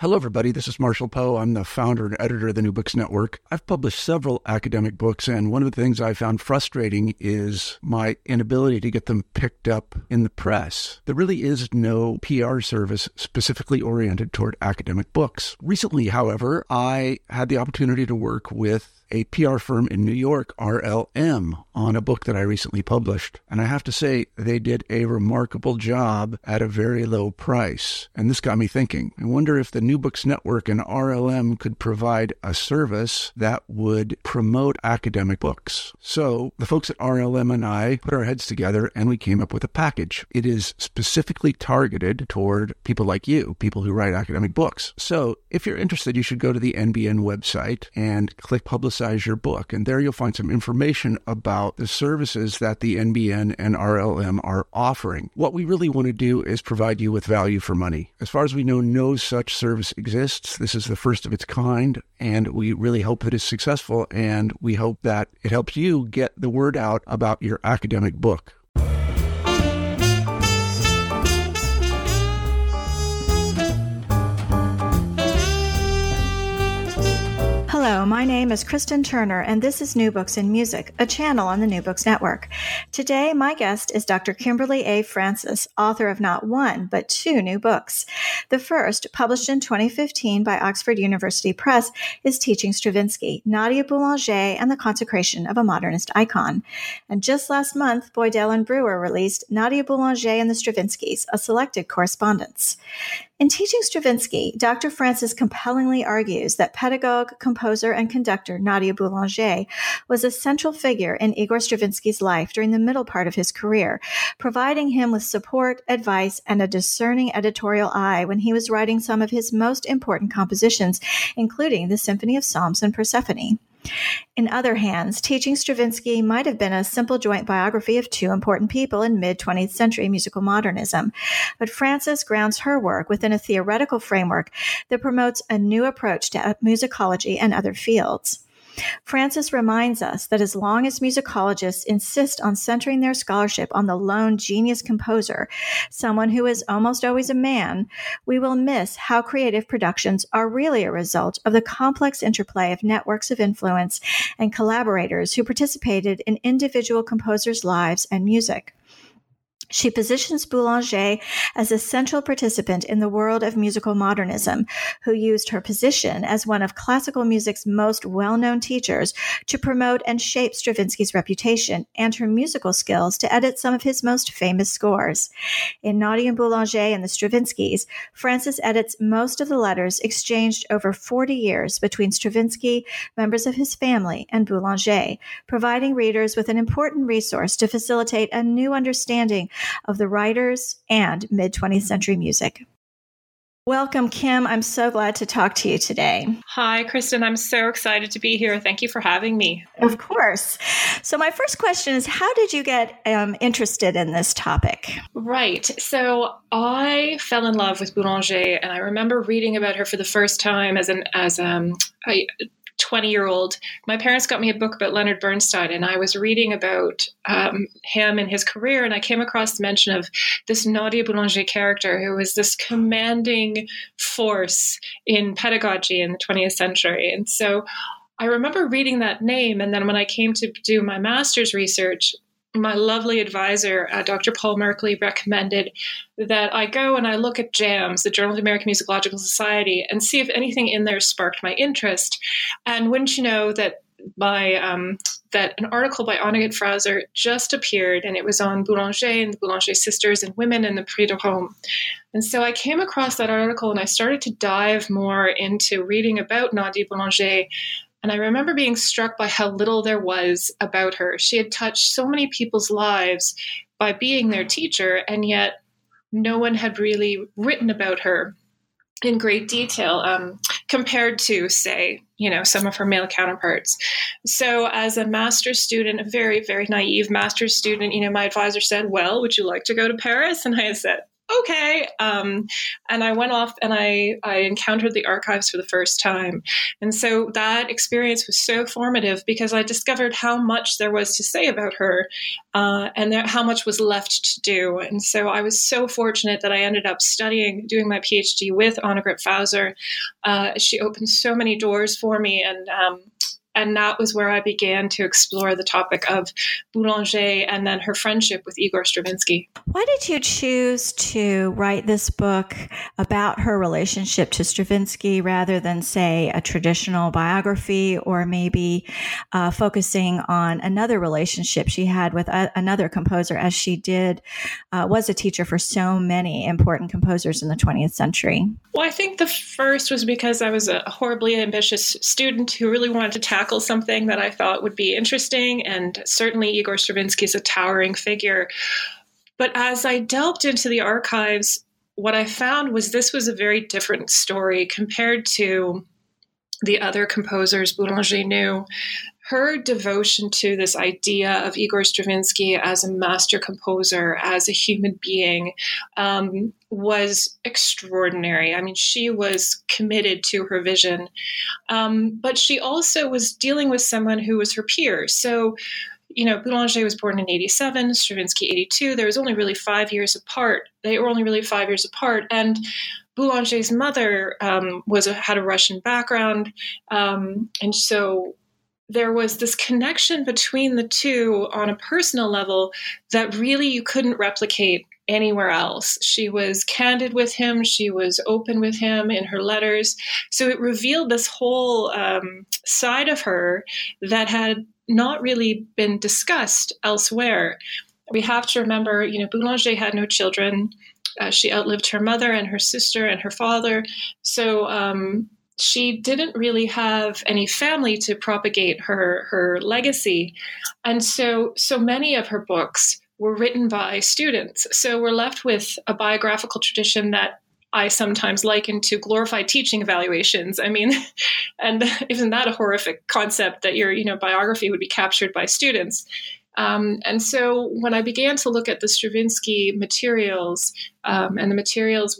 Hello, everybody. This is Marshall Poe. I'm the founder and editor of the New Books Network. I've published several academic books, and one of the things I found frustrating is my inability to get them picked up in the press. There really is no PR service specifically oriented toward academic books. Recently, however, I had the opportunity to work with a PR firm in New York, RLM, on a book that I recently published. And I have to say, they did a remarkable job at a very low price. And this got me thinking. I wonder if the New Books Network and RLM could provide a service that would promote academic books. So the folks at RLM and I put our heads together and we came up with a package. It is specifically targeted toward people like you, people who write academic books. So if you're interested, you should go to the NBN website and click Publicize Your Book. And there you'll find some information about the services that the NBN and RLM are offering. What we really want to do is provide you with value for money. As far as we know, no such service exists. This is the first of its kind, and we really hope that it's successful, and we hope that it helps you get the word out about your academic book. Hello, my name is Kristen Turner, and this is New Books in Music, a channel on the New Books Network. Today, my guest is Dr. Kimberly A. Francis, author of not one, but two new books. The first, published in 2015 by Oxford University Press, is Teaching Stravinsky, Nadia Boulanger and the Consecration of a Modernist Icon. And just last month, Boydell and Brewer released Nadia Boulanger and the Stravinskys, a selected correspondence. In Teaching Stravinsky, Dr. Francis compellingly argues that pedagogue, composer, and conductor Nadia Boulanger was a central figure in Igor Stravinsky's life during the middle part of his career, providing him with support, advice, and a discerning editorial eye when he was writing some of his most important compositions, including the Symphony of Psalms and Persephone. In other hands, Teaching Stravinsky might have been a simple joint biography of two important people in mid-20th century musical modernism, but Francis grounds her work within a theoretical framework that promotes a new approach to musicology and other fields. Francis reminds us that as long as musicologists insist on centering their scholarship on the lone genius composer, someone who is almost always a man, we will miss how creative productions are really a result of the complex interplay of networks of influence and collaborators who participated in individual composers' lives and music. She positions Boulanger as a central participant in the world of musical modernism, who used her position as one of classical music's most well-known teachers to promote and shape Stravinsky's reputation and her musical skills to edit some of his most famous scores. In Nadia Boulanger and the Stravinskys, Francis edits most of the letters exchanged over 40 years between Stravinsky, members of his family, and Boulanger, providing readers with an important resource to facilitate a new understanding of the writers and mid-20th century music. Welcome, Kim. I'm so glad to talk to you today. Hi, Kristen. I'm so excited to be here. Thank you for having me. Of course. So my first question is, how did you get interested in this topic? Right. So I fell in love with Boulanger, and I remember reading about her for the first time as a 20-year-old. My parents got me a book about Leonard Bernstein, and I was reading about him and his career, and I came across the mention of this Nadia Boulanger character who was this commanding force in pedagogy in the 20th century. And so I remember reading that name, and then when I came to do my master's research, my lovely advisor, Dr. Paul Merkley, recommended that I go and I look at JAMS, the Journal of the American Musicological Society, and see if anything in there sparked my interest. And wouldn't you know that that an article by Onegit Fraser just appeared, and it was on Boulanger and the Boulanger sisters and women in the Prix de Rome. And so I came across that article, and I started to dive more into reading about Nadia Boulanger. And I remember being struck by how little there was about her. She had touched so many people's lives by being their teacher, and yet no one had really written about her in great detail compared to, say, some of her male counterparts. So as a master's student, a very, very naive master's student, my advisor said, well, would you like to go to Paris? And I said, okay. And I went off and I encountered the archives for the first time. And so that experience was so formative because I discovered how much there was to say about her and how much was left to do. And so I was so fortunate that I ended up doing my PhD with Annegret Fauser. She opened so many doors for me, and that was where I began to explore the topic of Boulanger and then her friendship with Igor Stravinsky. Why did you choose to write this book about her relationship to Stravinsky rather than, say, a traditional biography, or maybe focusing on another relationship she had with another composer, as she was a teacher for so many important composers in the 20th century? Well, I think the first was because I was a horribly ambitious student who really wanted to tackle something that I thought would be interesting, and certainly Igor Stravinsky is a towering figure. But as I delved into the archives, what I found was this was a very different story compared to the other composers Boulanger knew. Her devotion to this idea of Igor Stravinsky as a master composer, as a human being, was extraordinary. I mean, she was committed to her vision, but she also was dealing with someone who was her peer. So, Boulanger was born in 87, Stravinsky 82. There was only really 5 years apart. They were only really 5 years apart. And Boulanger's mother had a Russian background. And so there was this connection between the two on a personal level that really you couldn't replicate anywhere else. She was candid with him. She was open with him in her letters. So it revealed this whole side of her that had not really been discussed elsewhere. We have to remember, Boulanger had no children. She outlived her mother and her sister and her father. So she didn't really have any family to propagate her legacy. And so many of her books were written by students. So we're left with a biographical tradition that I sometimes liken to glorified teaching evaluations. I mean, and isn't that a horrific concept that your biography would be captured by students? And so when I began to look at the Stravinsky materials and the materials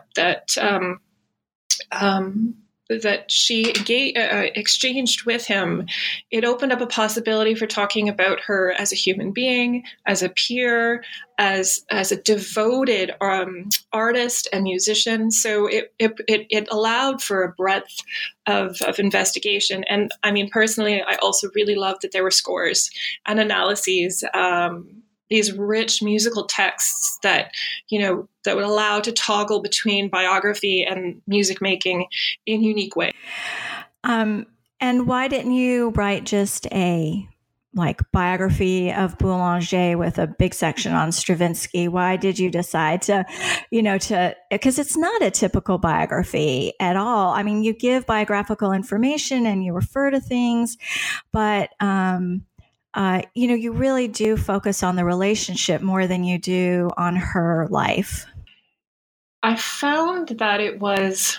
that she exchanged with him, it opened up a possibility for talking about her as a human being, as a peer, as a devoted artist and musician. So it allowed for a breadth of investigation. And I mean, personally, I also really loved that there were scores and analyses, these rich musical texts that would allow to toggle between biography and music making in unique ways. And why didn't you write just a biography of Boulanger with a big section on Stravinsky? Why did you decide to because it's not a typical biography at all. I mean, you give biographical information and you refer to things, but you really do focus on the relationship more than you do on her life. I found that it was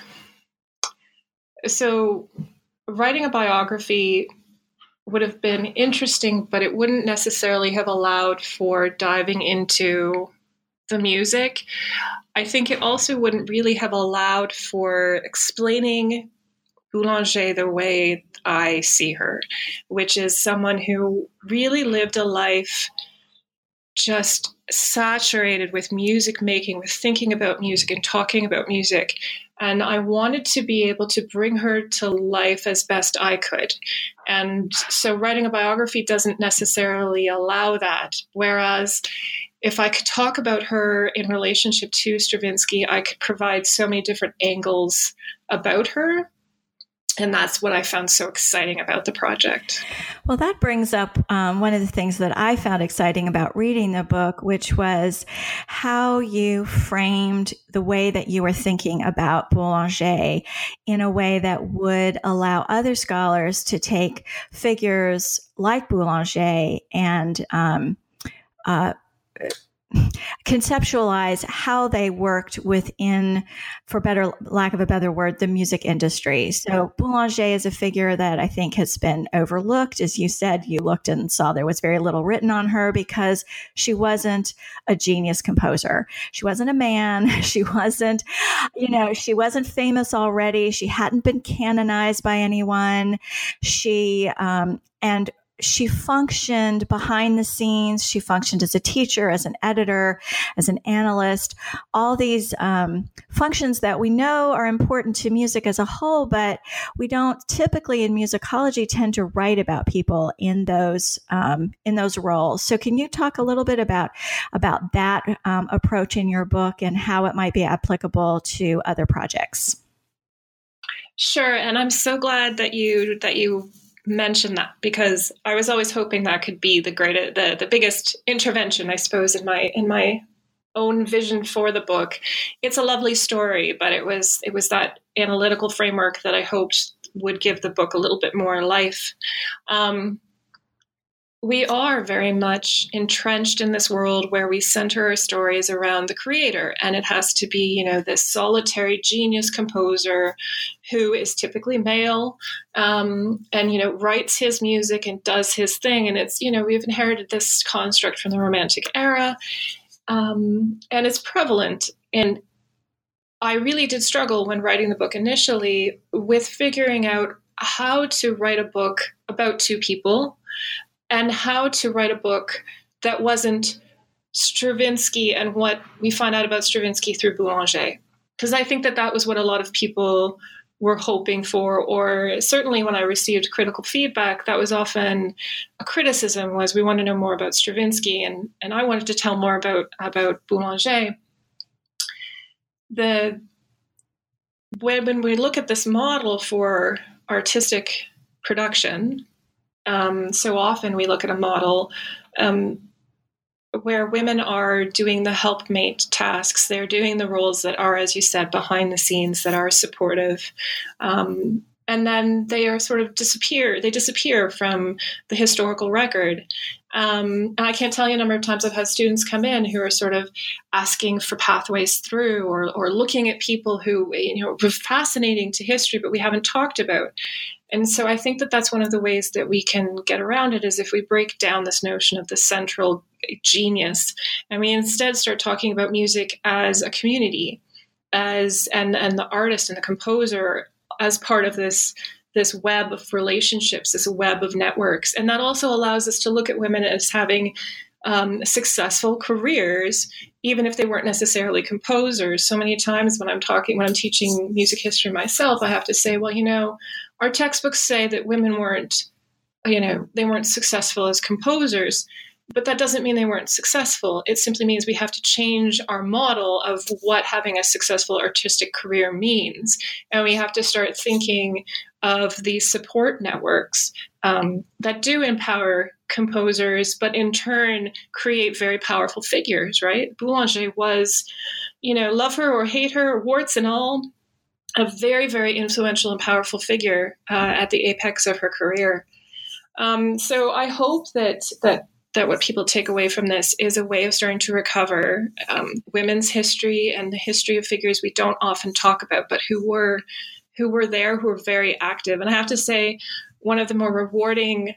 so writing a biography would have been interesting, but it wouldn't necessarily have allowed for diving into the music. I think it also wouldn't really have allowed for explaining Boulanger the way I see her, which is someone who really lived a life just saturated with music making, with thinking about music and talking about music. And I wanted to be able to bring her to life as best I could. And so writing a biography doesn't necessarily allow that. Whereas if I could talk about her in relationship to Stravinsky, I could provide so many different angles about her. And that's what I found so exciting about the project. Well, that brings up one of the things that I found exciting about reading the book, which was how you framed the way that you were thinking about Boulanger in a way that would allow other scholars to take figures like Boulanger and conceptualize how they worked within, for better lack of a better word, the music industry. So Boulanger is a figure that I think has been overlooked. As you said, you looked and saw there was very little written on her because she wasn't a genius composer. She wasn't a man. She wasn't, she wasn't famous already. She hadn't been canonized by anyone. And she functioned behind the scenes. She functioned as a teacher, as an editor, as an analyst, all these functions that we know are important to music as a whole, but we don't typically in musicology tend to write about people in those roles. So can you talk a little bit about that approach in your book and how it might be applicable to other projects? Sure. And I'm so glad that you mentioned that, because I was always hoping that could be the biggest intervention, I suppose, in my own vision for the book. It's a lovely story, but it was that analytical framework that I hoped would give the book a little bit more life. We are very much entrenched in this world where we center our stories around the creator, and it has to be, this solitary genius composer who is typically male, and, writes his music and does his thing. And it's, we've inherited this construct from the Romantic era, and it's prevalent. And I really did struggle when writing the book initially with figuring out how to write a book about two people, and how to write a book that wasn't Stravinsky and what we find out about Stravinsky through Boulanger. Because I think that was what a lot of people were hoping for, or certainly when I received critical feedback, that was often a criticism, was we want to know more about Stravinsky, and I wanted to tell more about Boulanger. When we look at this model for artistic production, so often we look at a model where women are doing the helpmate tasks. They're doing the roles that are, as you said, behind the scenes, that are supportive. And then they are sort of disappear from the historical record. And I can't tell you a number of times I've had students come in who are sort of asking for pathways through, or looking at people who, were fascinating to history, but we haven't talked about. And so I think that that's one of the ways that we can get around it, is if we break down this notion of the central genius, and we instead start talking about music as a community, and the artist and the composer as part of this web of relationships, this web of networks. And that also allows us to look at women as having successful careers, even if they weren't necessarily composers. So many times when I'm teaching music history myself, I have to say, well, our textbooks say that women weren't successful as composers, but that doesn't mean they weren't successful. It simply means we have to change our model of what having a successful artistic career means. And we have to start thinking of these support networks that do empower composers, but in turn create very powerful figures, right? Boulanger was, love her or hate her, warts and all, a very, very influential and powerful figure at the apex of her career. So I hope that what people take away from this is a way of starting to recover women's history and the history of figures we don't often talk about, but who were there, who were very active. And I have to say, some of the more rewarding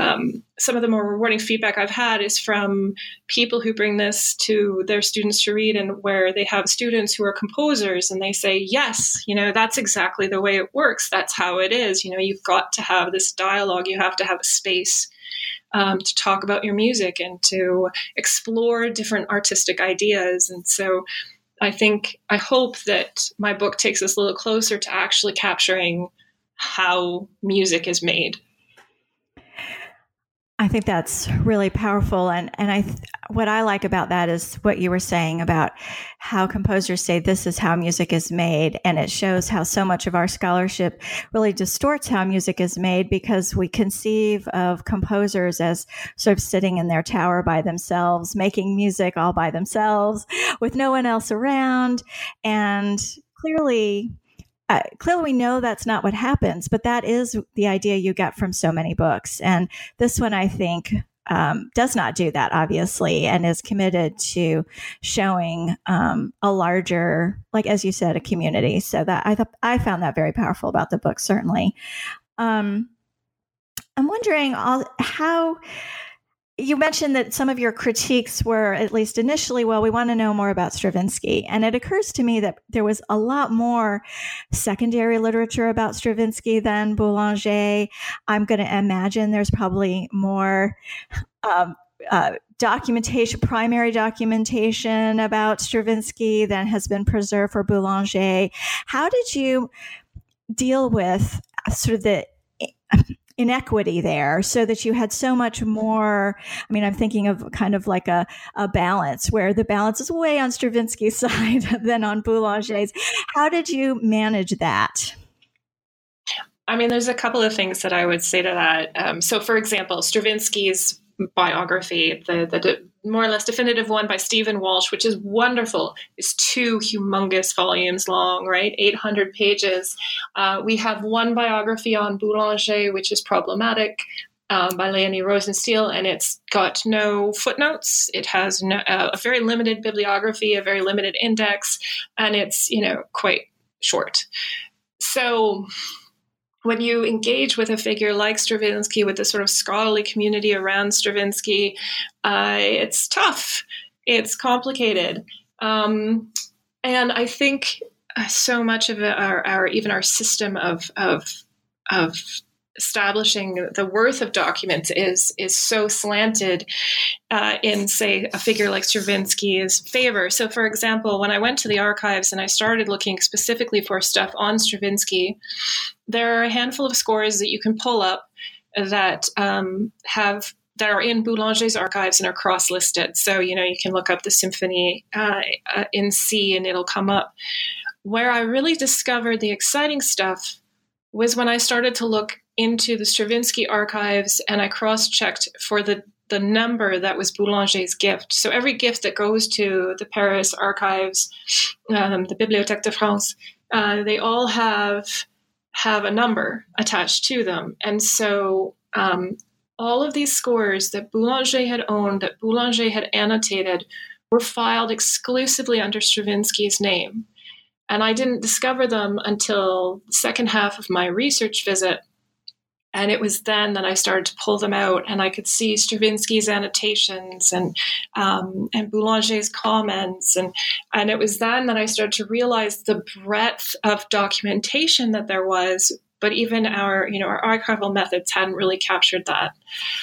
feedback I've had is from people who bring this to their students to read, and where they have students who are composers, and they say, yes, that's exactly the way it works. That's how it is. You've got to have this dialogue. You have to have a space to talk about your music and to explore different artistic ideas. And so I hope that my book takes us a little closer to actually capturing how music is made. I think that's really powerful. And what I like about that is what you were saying about how composers say this is how music is made. And it shows how so much of our scholarship really distorts how music is made, because we conceive of composers as sort of sitting in their tower by themselves, making music all by themselves with no one else around. And clearly we know that's not what happens, but that is the idea you get from so many books. And this one, I think, does not do that, obviously, and is committed to showing a larger, like, as you said, a community. So that I found that very powerful about the book, certainly. I'm wondering how you mentioned that some of your critiques were, at least initially, well, we want to know more about Stravinsky. And it occurs to me that there was a lot more secondary literature about Stravinsky than Boulanger. I'm going to imagine there's probably more primary documentation about Stravinsky than has been preserved for Boulanger. How did you deal with sort of the inequity there, so that you had so much more? I mean, I'm thinking of kind of like a balance, where the balance is way on Stravinsky's side than on Boulanger's. How did you manage that? I mean, there's a couple of things that I would say to that. So, for example, Stravinsky's biography, the more or less definitive one by Stephen Walsh, which is wonderful, is 2 humongous volumes long, right? 800 pages. We have one biography on Boulanger, which is problematic, by Leonie Rosenstiel, and it's got no footnotes. It has a very limited bibliography, a very limited index, and it's, quite short. So when you engage with a figure like Stravinsky, with the sort of scholarly community around Stravinsky, it's tough. It's complicated. And I think so much of our system of establishing the worth of documents is so slanted in, say, a figure like Stravinsky's favor. So, for example, when I went to the archives and I started looking specifically for stuff on Stravinsky, there are a handful of scores that you can pull up that are in Boulanger's archives and are cross-listed. So, you can look up the symphony in C and it'll come up. Where I really discovered the exciting stuff was when I started to look into the Stravinsky archives and I cross-checked for the number that was Boulanger's gift. So every gift that goes to the Paris archives, the Bibliothèque de France, they all have a number attached to them. And so all of these scores that Boulanger had owned, that Boulanger had annotated, were filed exclusively under Stravinsky's name. And I didn't discover them until the second half of my research visit. And it was then that I started to pull them out, and I could see Stravinsky's annotations and Boulanger's comments. And it was then that I started to realize the breadth of documentation that there was, but even our archival methods hadn't really captured that.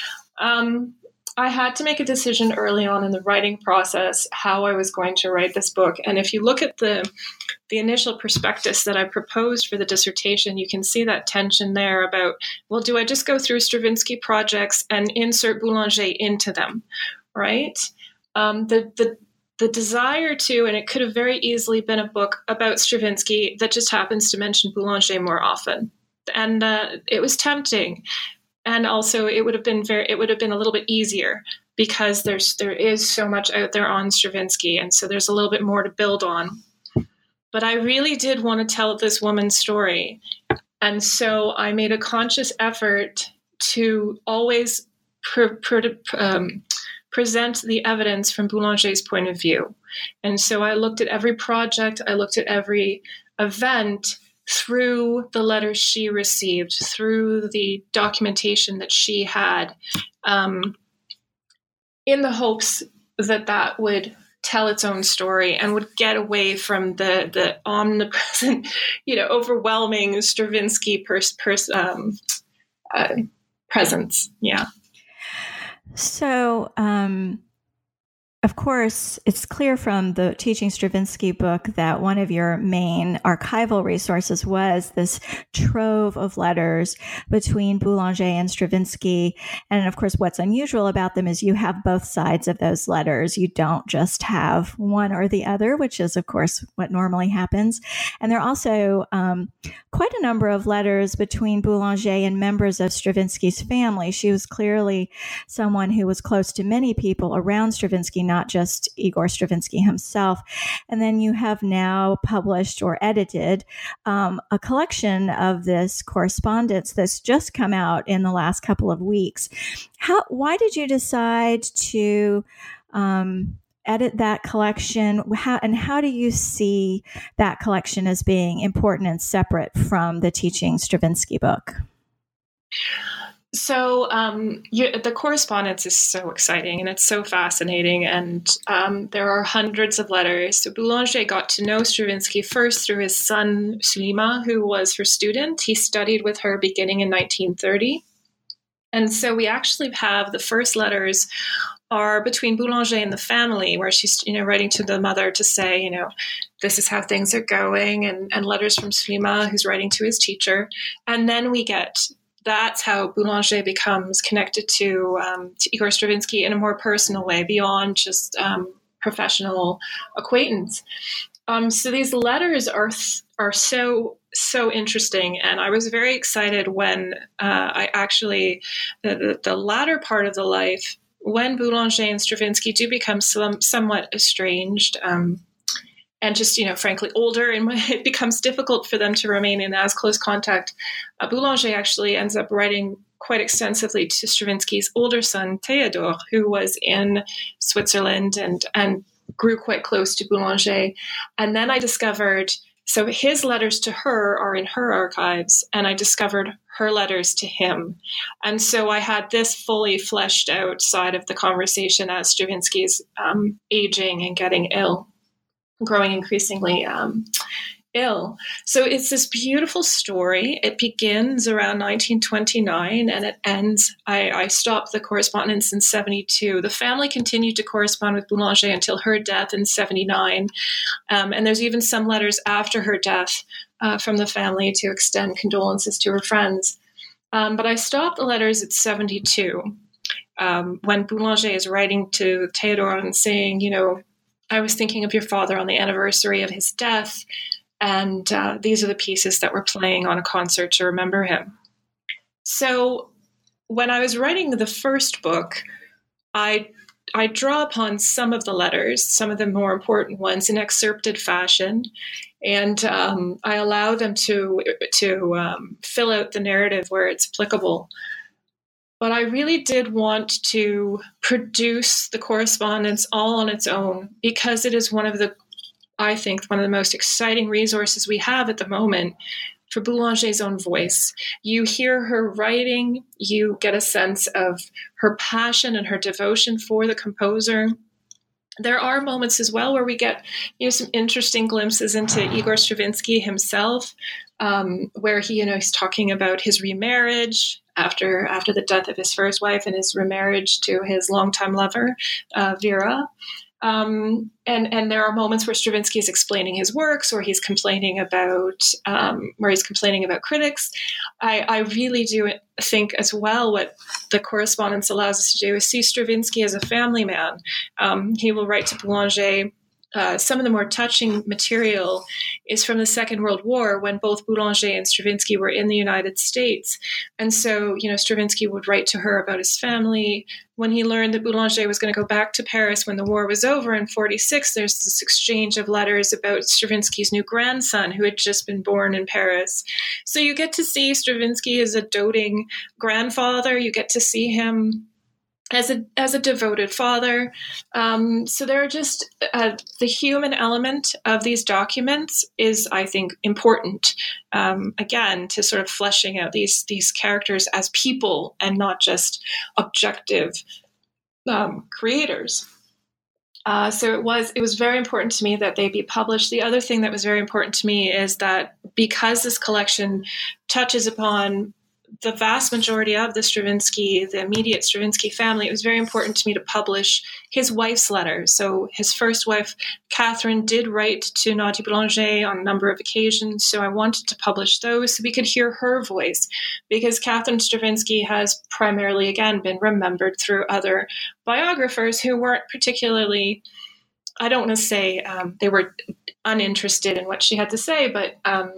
I had to make a decision early on in the writing process how I was going to write this book. And if you look at the initial prospectus that I proposed for the dissertation, you can see that tension there about, well, do I just go through Stravinsky projects and insert Boulanger into them, right? The desire to, and it could have very easily been a book about Stravinsky that just happens to mention Boulanger more often. And it was tempting. And also, it would have been a little bit easier because there is so much out there on Stravinsky, and so there's a little bit more to build on. But I really did want to tell this woman's story, and so I made a conscious effort to always present the evidence from Boulanger's point of view. And so I looked at every project, I looked at every event through the letters she received, through the documentation that she had, in the hopes that would tell its own story and would get away from the omnipresent, overwhelming Stravinsky presence. Yeah. So, of course, it's clear from the Teaching Stravinsky book that one of your main archival resources was this trove of letters between Boulanger and Stravinsky. And of course, what's unusual about them is you have both sides of those letters. You don't just have one or the other, which is, of course, what normally happens. And there are also quite a number of letters between Boulanger and members of Stravinsky's family. She was clearly someone who was close to many people around Stravinsky, not just Igor Stravinsky himself. And then you have now published or edited a collection of this correspondence that's just come out in the last couple of weeks. Why did you decide to edit that collection? How do you see that collection as being important and separate from the Teaching Stravinsky book? So the correspondence is so exciting and it's so fascinating, and there are hundreds of letters. So Boulanger got to know Stravinsky first through his son Sulima, who was her student. He studied with her beginning in 1930. And so we actually have the first letters are between Boulanger and the family, where she's, writing to the mother to say, this is how things are going, and letters from Sulima, who's writing to his teacher. And then that's how Boulanger becomes connected to Igor Stravinsky in a more personal way, beyond just professional acquaintance. So these letters are so interesting, and I was very excited when I actually the latter part of the life, when Boulanger and Stravinsky do become somewhat estranged. And just, frankly, older, and it becomes difficult for them to remain in as close contact. Boulanger actually ends up writing quite extensively to Stravinsky's older son, Theodore, who was in Switzerland and grew quite close to Boulanger. And then I discovered, so his letters to her are in her archives, and I discovered her letters to him. And so I had this fully fleshed out side of the conversation as Stravinsky's aging and getting ill. Growing increasingly ill. So it's this beautiful story. It begins around 1929 and it ends, I stopped the correspondence in 72. The family continued to correspond with Boulanger until her death in 79. And there's even some letters after her death from the family to extend condolences to her friends. But I stopped the letters at 72 when Boulanger is writing to Theodore and saying, I was thinking of your father on the anniversary of his death, and these are the pieces that we're playing on a concert to remember him. So when I was writing the first book, I draw upon some of the letters, some of the more important ones, in excerpted fashion, and I allow them to fill out the narrative where it's applicable. But I really did want to produce the correspondence all on its own, because it is one of the most exciting resources we have at the moment for Boulanger's own voice. You hear her writing, you get a sense of her passion and her devotion for the composer. There are moments as well where we get, some interesting glimpses into Igor Stravinsky himself, where he's talking about his remarriage after the death of his first wife and his remarriage to his longtime lover, Vera. And there are moments where Stravinsky is explaining his works, or he's complaining about critics. I really do think as well what the correspondence allows us to do is see Stravinsky as a family man. He will write to Boulanger. Some of the more touching material is from the Second World War, when both Boulanger and Stravinsky were in the United States. And so, Stravinsky would write to her about his family. When he learned that Boulanger was going to go back to Paris when the war was over in 1946, there's this exchange of letters about Stravinsky's new grandson who had just been born in Paris. So you get to see Stravinsky as a doting grandfather. You get to see him as a devoted father. So there are just the human element of these documents is, I think, important, again, to sort of fleshing out these characters as people and not just objective creators. So it was very important to me that they be published. The other thing that was very important to me is that because this collection touches upon the vast majority of the immediate Stravinsky family, it was very important to me to publish his wife's letters. So his first wife, Catherine, did write to Nadia Boulanger on a number of occasions. So I wanted to publish those so we could hear her voice, because Catherine Stravinsky has primarily, again, been remembered through other biographers who weren't particularly, I don't want to say they were uninterested in what she had to say, but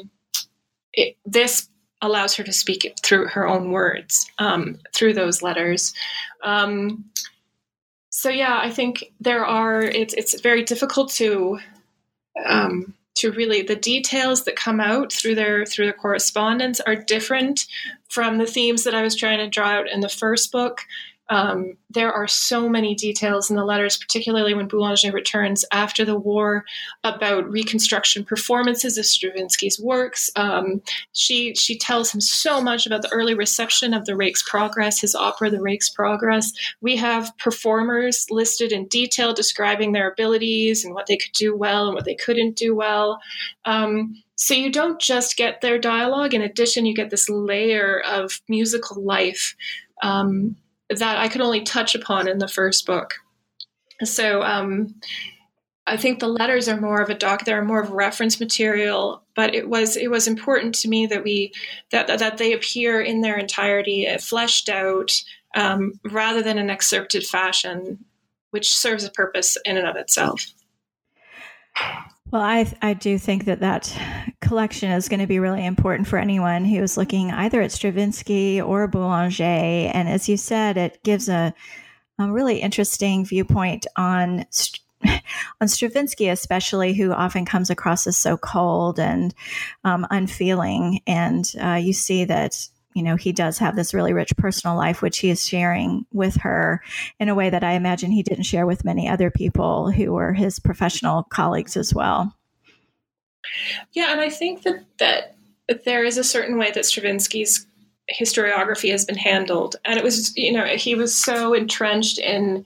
this allows her to speak it through her own words, through those letters. yeah, I think it's very difficult to really, the details that come out through their correspondence are different from the themes that I was trying to draw out in the first book. There are so many details in the letters, particularly when Boulanger returns after the war, about reconstruction performances of Stravinsky's works. She tells him so much about the early reception of the Rake's Progress, his opera, the Rake's Progress. We have performers listed in detail describing their abilities and what they could do well and what they couldn't do well. So you don't just get their dialogue. In addition, you get this layer of musical life that I could only touch upon in the first book. So I think the letters are more of they're more of reference material, but it was important to me that they appear in their entirety, fleshed out, rather than an excerpted fashion, which serves a purpose in and of itself. Well, I do think that collection is going to be really important for anyone who is looking either at Stravinsky or Boulanger. And as you said, it gives a really interesting viewpoint on Stravinsky, especially, who often comes across as so cold and unfeeling. And you see that, he does have this really rich personal life, which he is sharing with her in a way that I imagine he didn't share with many other people who were his professional colleagues as well. Yeah, and I think that there is a certain way that Stravinsky's historiography has been handled. And it was, he was so entrenched in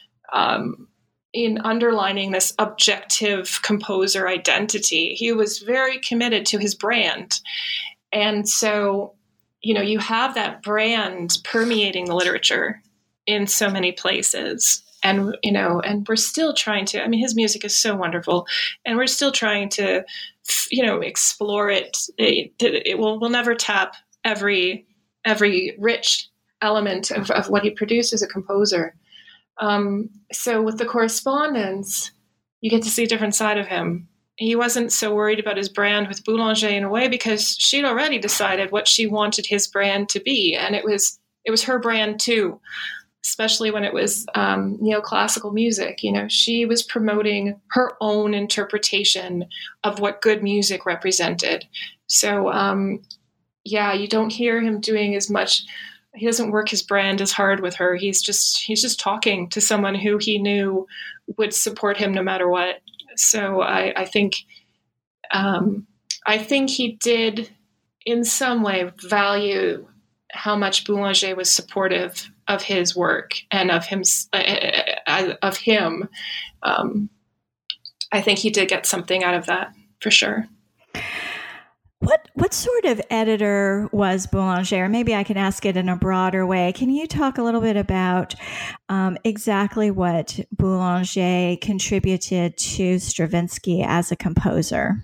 underlining this objective composer identity. He was very committed to his brand. And so, you have that brand permeating the literature in so many places. And, and we're still trying to, his music is so wonderful, and we're still trying to, explore it. We'll never tap every rich element of what he produced as a composer. So with the correspondence, you get to see a different side of him. He wasn't so worried about his brand with Boulanger in a way, because she'd already decided what she wanted his brand to be. And it was her brand too, especially when it was neoclassical music. She was promoting her own interpretation of what good music represented. So, you don't hear him doing as much. He doesn't work his brand as hard with her. He's just talking to someone who he knew would support him no matter what. So I think he did in some way value how much Boulanger was supportive of his work and of him. I think he did get something out of that for sure. What sort of editor was Boulanger? Maybe I can ask it in a broader way. Can you talk a little bit about exactly what Boulanger contributed to Stravinsky as a composer?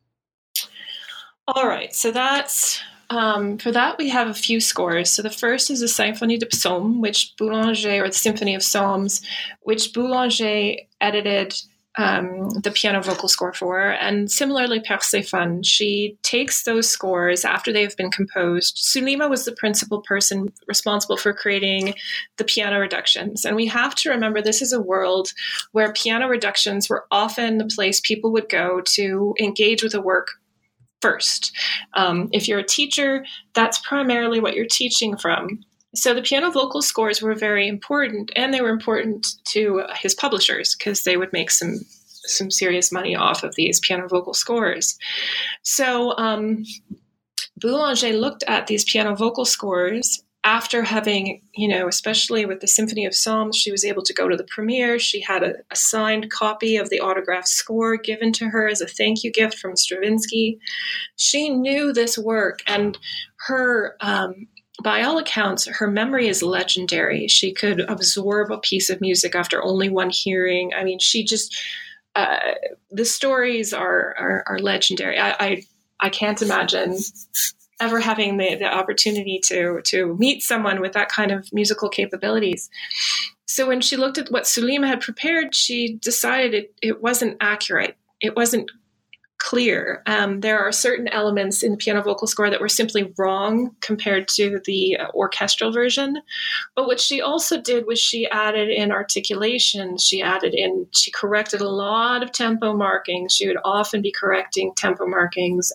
All right. So that's for that we have a few scores. So the first is the Symphonie de Psaumes, which Boulanger, or the Symphony of Psalms, which Boulanger edited the piano vocal score for. And similarly, Perséphone, she takes those scores after they have been composed. Sulima was the principal person responsible for creating the piano reductions. And we have to remember, this is a world where piano reductions were often the place people would go to engage with a work first. If you're a teacher, that's primarily what you're teaching from. So the piano vocal scores were very important, and they were important to his publishers because they would make some serious money off of these piano vocal scores. So Boulanger looked at these piano vocal scores after having, especially with the Symphony of Psalms, she was able to go to the premiere. She had a signed copy of the autographed score given to her as a thank you gift from Stravinsky. She knew this work, and her by all accounts, her memory is legendary. She could absorb a piece of music after only one hearing. She just, the stories are legendary. I can't imagine ever having the opportunity to meet someone with that kind of musical capabilities. So when she looked at what Sulima had prepared, she decided it wasn't accurate. It wasn't clear. There are certain elements in the piano vocal score that were simply wrong compared to the orchestral version. But what she also did was she added in articulation. She corrected a lot of tempo markings. She would often be correcting tempo markings,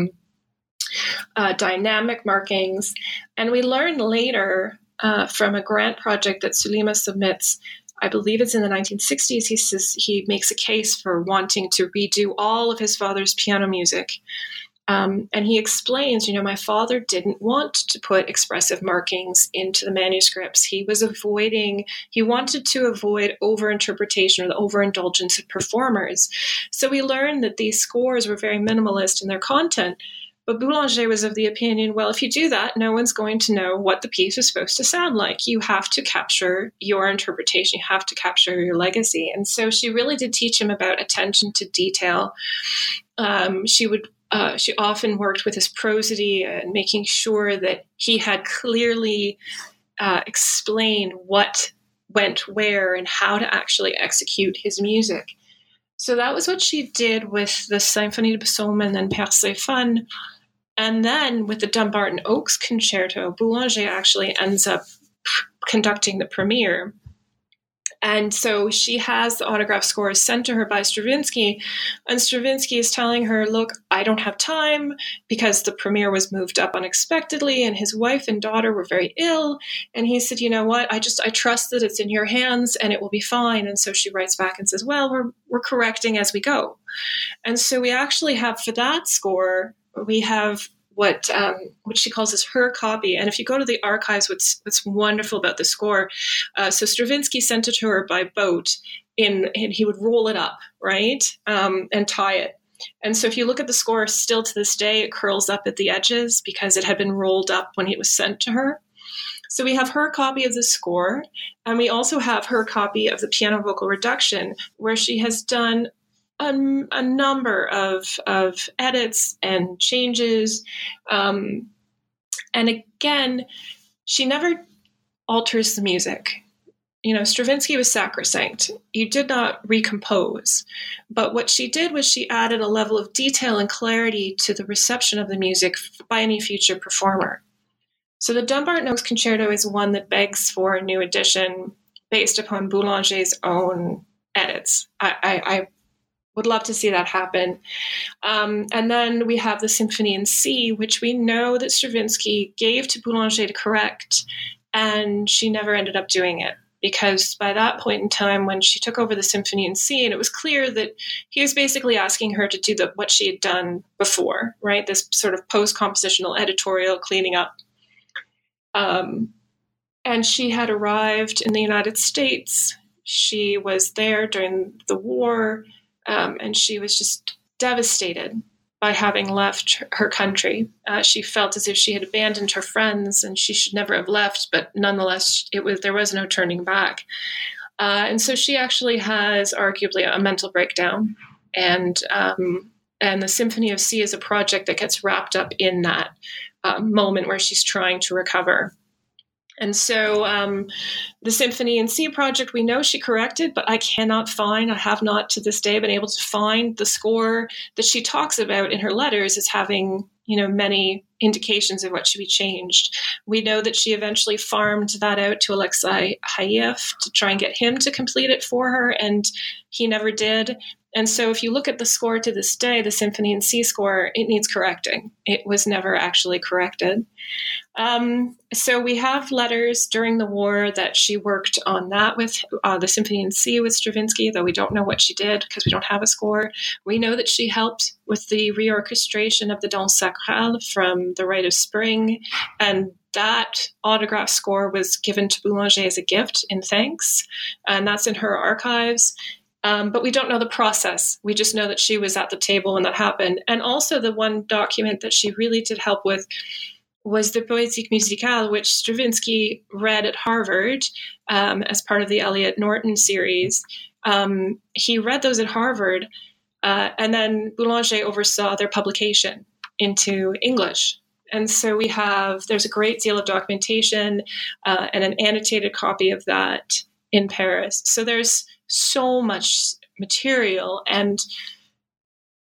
dynamic markings. And we learned later from a grant project that Sulima submits, I believe it's in the 1960s, he says he makes a case for wanting to redo all of his father's piano music. And he explains, my father didn't want to put expressive markings into the manuscripts. He wanted to avoid overinterpretation or the overindulgence of performers. So we learned that these scores were very minimalist in their content. But Boulanger was of the opinion, well, if you do that, no one's going to know what the piece is supposed to sound like. You have to capture your interpretation. You have to capture your legacy. And so she really did teach him about attention to detail. She often worked with his prosody and making sure that he had clearly explained what went where and how to actually execute his music. So that was what she did with the Symphonie de Psaume and then Perséphone. And then with the Dumbarton Oaks Concerto, Boulanger actually ends up conducting the premiere. And so she has the autograph scores sent to her by Stravinsky, and Stravinsky is telling her, look, I don't have time because the premiere was moved up unexpectedly and his wife and daughter were very ill. And he said, you know what, I trust that it's in your hands and it will be fine. And so she writes back and says, well, we're correcting as we go. And so we actually have, for that score, we have what she calls as her copy. And if you go to the archives, what's wonderful about the score, so Stravinsky sent it to her by boat, and he would roll it up, right, and tie it. And so if you look at the score, still to this day, it curls up at the edges because it had been rolled up when it was sent to her. So we have her copy of the score, and we also have her copy of the piano vocal reduction, where she has done a number of edits and changes. And again, she never alters the music. Stravinsky was sacrosanct. You did not recompose. But what she did was she added a level of detail and clarity to the reception of the music by any future performer. So the Dumbarton Oaks Concerto is one that begs for a new edition based upon Boulanger's own edits. I would love to see that happen. And then we have the Symphony in C, which we know that Stravinsky gave to Boulanger to correct, and she never ended up doing it. Because by that point in time, when she took over the Symphony in C, and it was clear that he was basically asking her to do what she had done before, right? This sort of post-compositional editorial cleaning up. And she had arrived in the United States. She was there during the war. And she was just devastated by having left her country. She felt as if she had abandoned her friends and she should never have left, but nonetheless, there was no turning back. And so she actually has arguably a mental breakdown. And the Symphony of C is a project that gets wrapped up in that moment where she's trying to recover. And so the Symphony in C project, we know she corrected, but I have not to this day been able to find the score that she talks about in her letters as having, many indications of what should be changed. We know that she eventually farmed that out to Alexei Hayev to try and get him to complete it for her, and he never did. And so if you look at the score to this day, the Symphony in C score, it needs correcting. It was never actually corrected. So we have letters during the war that she worked on that with the Symphony in C with Stravinsky, though we don't know what she did because we don't have a score. We know that she helped with the reorchestration of the Danse Sacrale from The Rite of Spring, and that autograph score was given to Boulanger as a gift in thanks, and that's in her archives. But we don't know the process. We just know that she was at the table when that happened. And also the one document that she really did help with was the Poétique Musicale, which Stravinsky read at Harvard as part of the Eliot Norton series. He read those at Harvard, and then Boulanger oversaw their publication into English. And so there's a great deal of documentation and an annotated copy of that in Paris. So there's so much material, and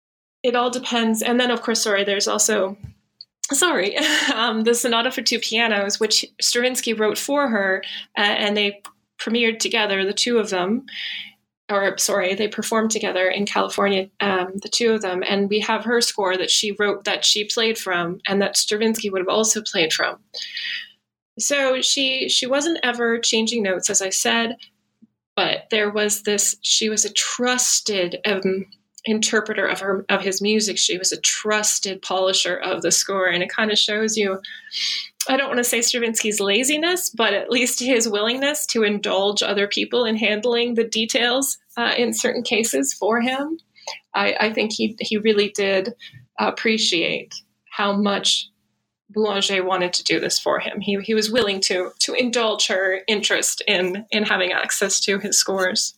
it all depends. And then, of course, there's also the Sonata for Two Pianos, which Stravinsky wrote for her, and they premiered together, the two of them. They performed together in California, the two of them. And we have her score that she wrote, that she played from, and that Stravinsky would have also played from. So she wasn't ever changing notes, as I said, but she was a trusted interpreter of his music. She was a trusted polisher of the score. And it kind of shows you, I don't want to say Stravinsky's laziness, but at least his willingness to indulge other people in handling the details in certain cases for him. I think he really did appreciate how much Boulanger wanted to do this for him. He was willing to indulge her interest in having access to his scores.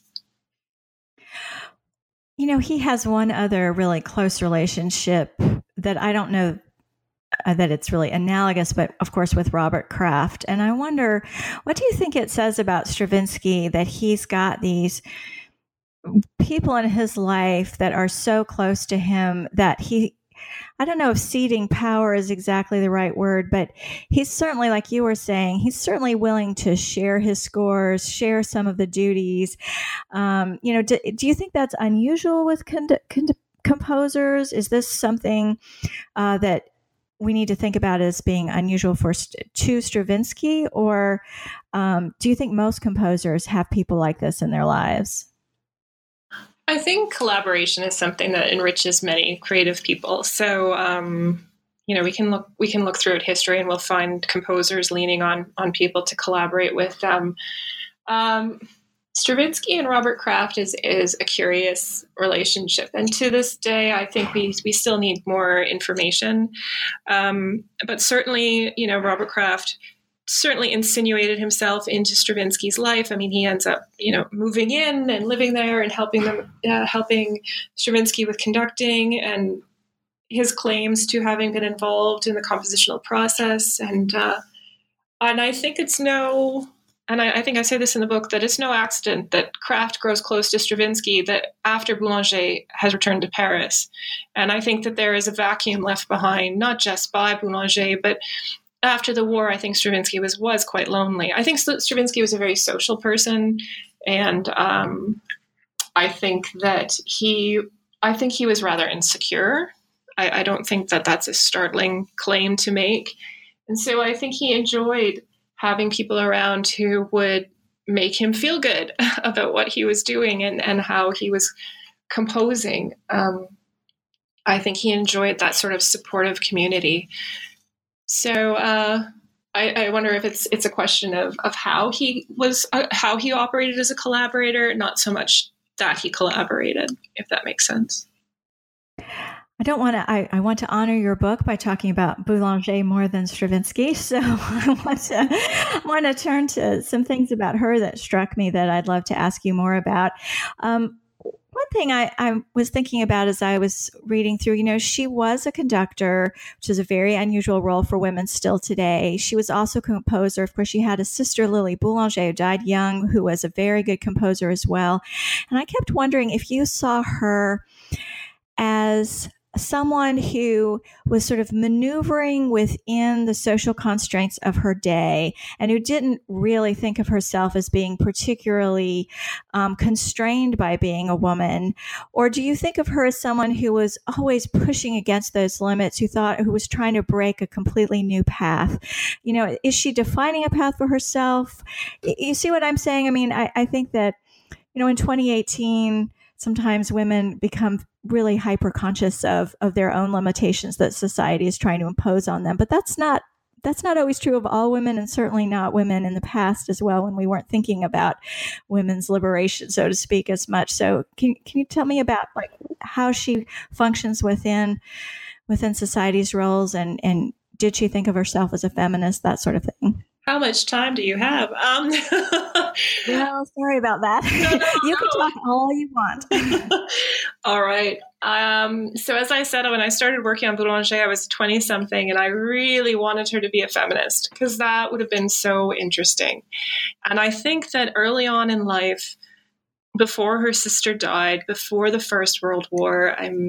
He has one other really close relationship that I don't know that it's really analogous, but of course with Robert Kraft. And I wonder, what do you think it says about Stravinsky that he's got these people in his life that are so close to him that I don't know if ceding power is exactly the right word, but he's certainly, like you were saying, he's certainly willing to share his scores, share some of the duties. Do you think that's unusual with composers? Is this something that we need to think about as being unusual to Stravinsky, or do you think most composers have people like this in their lives? I think collaboration is something that enriches many creative people. So, we can look throughout history and we'll find composers leaning on people to collaborate with them. Stravinsky and Robert Kraft is a curious relationship. And to this day, I think we still need more information. But certainly, Robert Kraft certainly insinuated himself into Stravinsky's life. I mean, he ends up, moving in and living there and helping Stravinsky with conducting and his claims to having been involved in the compositional process. And I think I think I say this in the book, that it's no accident that Kraft grows close to Stravinsky that after Boulanger has returned to Paris. And I think that there is a vacuum left behind, not just by Boulanger, but after the war, I think Stravinsky was quite lonely. I think Stravinsky was a very social person, and I think he was rather insecure. I don't think that that's a startling claim to make, and so I think he enjoyed having people around who would make him feel good about what he was doing and how he was composing. I think he enjoyed that sort of supportive community. So I wonder if it's a question of how he operated as a collaborator, not so much that he collaborated, if that makes sense. I want to honor your book by talking about Boulanger more than Stravinsky. So I want to turn to some things about her that struck me that I'd love to ask you more about. One thing I was thinking about as I was reading through, she was a conductor, which is a very unusual role for women still today. She was also a composer. Of course, she had a sister, Lily Boulanger, who died young, who was a very good composer as well. And I kept wondering if you saw her as someone who was sort of maneuvering within the social constraints of her day and who didn't really think of herself as being particularly constrained by being a woman? Or do you think of her as someone who was always pushing against those limits, who was trying to break a completely new path? Is she defining a path for herself? You see what I'm saying? I mean, I think that, in 2018, sometimes women become really hyper conscious of their own limitations that society is trying to impose on them. But that's not always true of all women, and certainly not women in the past as well, when we weren't thinking about women's liberation, so to speak, as much. So can you tell me about how she functions within society's roles, and did she think of herself as a feminist, that sort of thing? How much time do you have? Well, sorry about that. No. You can talk all you want. All right. So as I said, when I started working on Boulanger, I was 20-something, and I really wanted her to be a feminist because that would have been so interesting. And I think that early on in life, before her sister died, before the First World War,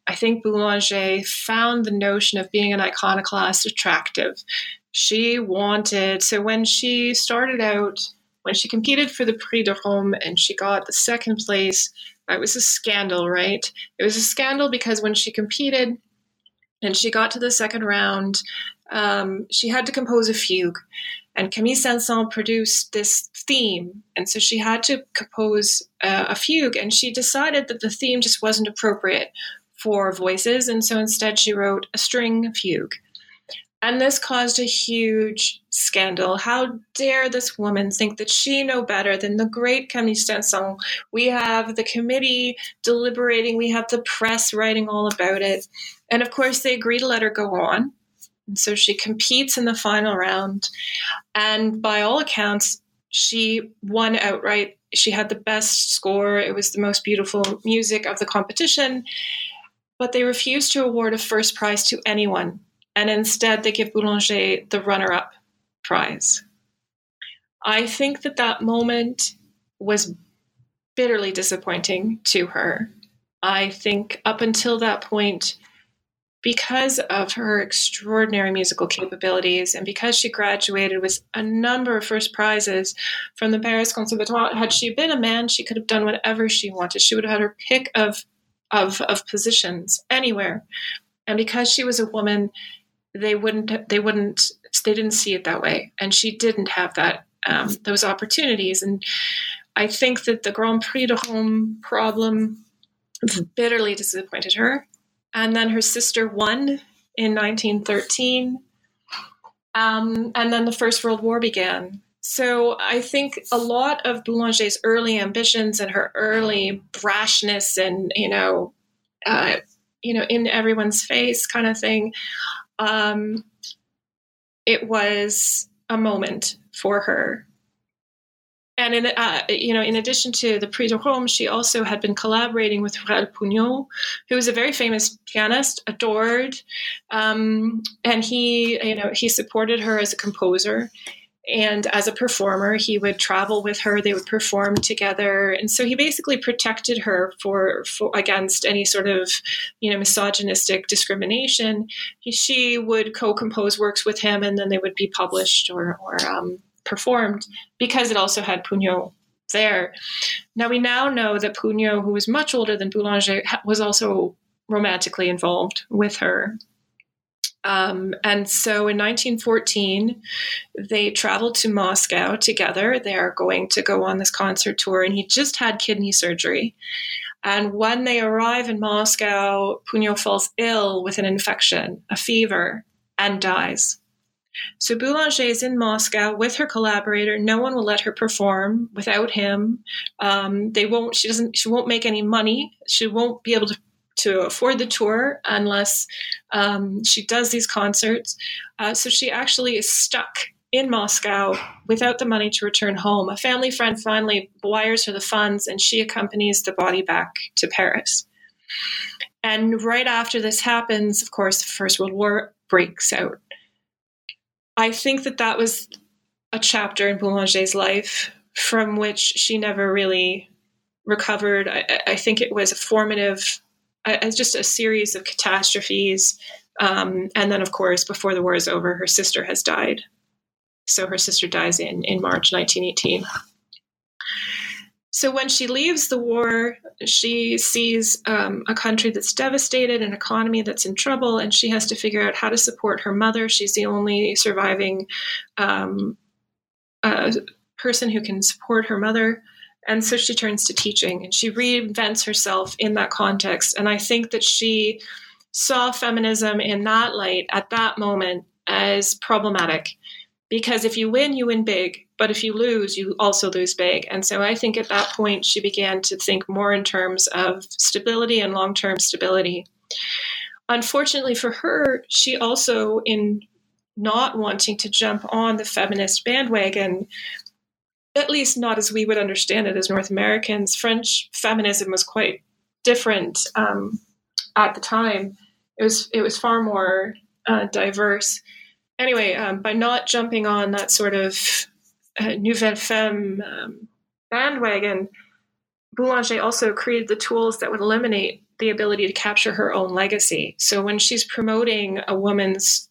I think Boulanger found the notion of being an iconoclast attractive. She wanted, so when she started out, when she competed for the Prix de Rome and she got the second place, it was a scandal, right? It was a scandal because when she competed and she got to the second round, she had to compose a fugue. And Camille Saint-Saëns produced this theme. And so she had to compose a fugue. And she decided that the theme just wasn't appropriate for voices. And so instead she wrote a string fugue. And this caused a huge scandal. How dare this woman think that she know better than the great Camille Saint-Saëns? We have the committee deliberating. We have the press writing all about it. And of course, they agree to let her go on. And so she competes in the final round. And by all accounts, she won outright. She had the best score. It was the most beautiful music of the competition. But they refused to award a first prize to anyone. And instead, they give Boulanger the runner-up prize. I think that moment was bitterly disappointing to her. I think up until that point, because of her extraordinary musical capabilities and because she graduated with a number of first prizes from the Paris Conservatoire, had she been a man, she could have done whatever she wanted. She would have had her pick of positions anywhere. And because she was a woman, they didn't see it that way. And she didn't have that, those opportunities. And I think that the Grand Prix de Rome problem bitterly disappointed her. And then her sister won in 1913. And then the First World War began. So I think a lot of Boulanger's early ambitions and her early brashness and, in everyone's face kind of thing, it was a moment for her. And in addition to the Prix de Rome, she also had been collaborating with Raoul Pugno, who was a very famous pianist, adored, and he supported her as a composer and as a performer. He would travel with her; they would perform together, and so he basically protected her for against any sort of misogynistic discrimination. She would co-compose works with him, and then they would be published or performed because it also had Pugno there. Now we know that Pugno, who was much older than Boulanger, was also romantically involved with her. And so in 1914, they traveled to Moscow together. They are going to go on this concert tour, and he just had kidney surgery. And when they arrive in Moscow, Pugno falls ill with an infection, a fever, and dies. So Boulanger is in Moscow with her collaborator. No one will let her perform without him. She won't make any money. She won't be able to afford the tour unless she does these concerts. So she actually is stuck in Moscow without the money to return home. A family friend finally wires her the funds, and she accompanies the body back to Paris. And right after this happens, of course, the First World War breaks out. I think that was a chapter in Boulanger's life from which she never really recovered. I think it was a formative, just a series of catastrophes. And then, of course, before the war is over, her sister has died. So her sister dies in March 1918. So when she leaves the war, she sees a country that's devastated, an economy that's in trouble, and she has to figure out how to support her mother. She's the only surviving person who can support her mother. And so she turns to teaching, and she reinvents herself in that context. And I think that she saw feminism in that light at that moment as problematic. Because if you win big. But if you lose, you also lose big. And so I think at that point, she began to think more in terms of stability and long-term stability. Unfortunately for her, she also, in not wanting to jump on the feminist bandwagon, at least not as we would understand it as North Americans, French feminism was quite different at the time. It was far more diverse. Anyway, by not jumping on that sort of Nouvelle Femme bandwagon, Boulanger also created the tools that would eliminate the ability to capture her own legacy. So when she's promoting a woman's,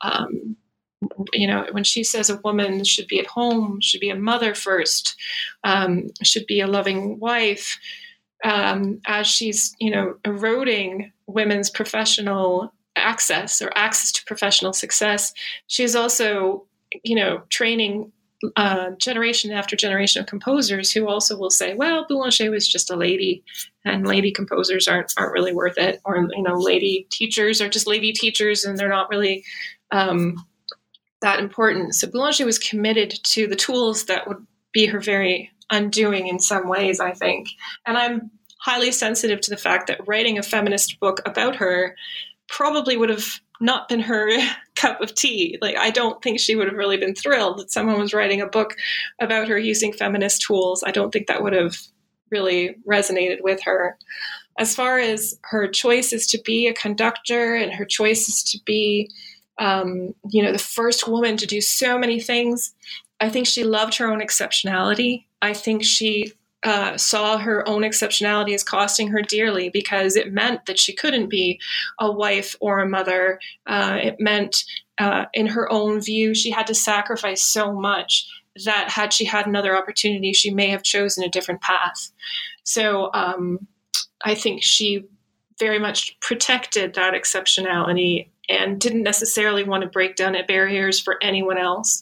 when she says a woman should be at home, should be a mother first, should be a loving wife, as she's, eroding women's professional access or access to professional success, she's also, training generation after generation of composers who also will say, well, Boulanger was just a lady, and lady composers aren't really worth it, or lady teachers are just lady teachers, and they're not really that important. So Boulanger was committed to the tools that would be her very undoing in some ways, I think. And I'm highly sensitive to the fact that writing a feminist book about her probably would have not been her cup of tea. Like, I don't think she would have really been thrilled that someone was writing a book about her using feminist tools. I don't think that would have really resonated with her. As far as her choices to be a conductor and her choices to be, the first woman to do so many things, I think she loved her own exceptionality. I think she saw her own exceptionality as costing her dearly, because it meant that she couldn't be a wife or a mother. It meant, in her own view, she had to sacrifice so much that had she had another opportunity, she may have chosen a different path. So I think she very much protected that exceptionality and didn't necessarily want to break down barriers for anyone else.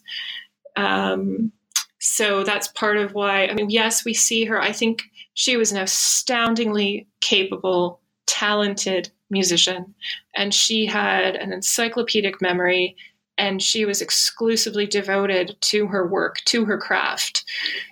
So that's part of why, yes, we see her. I think she was an astoundingly capable, talented musician, and she had an encyclopedic memory, and she was exclusively devoted to her work, to her craft.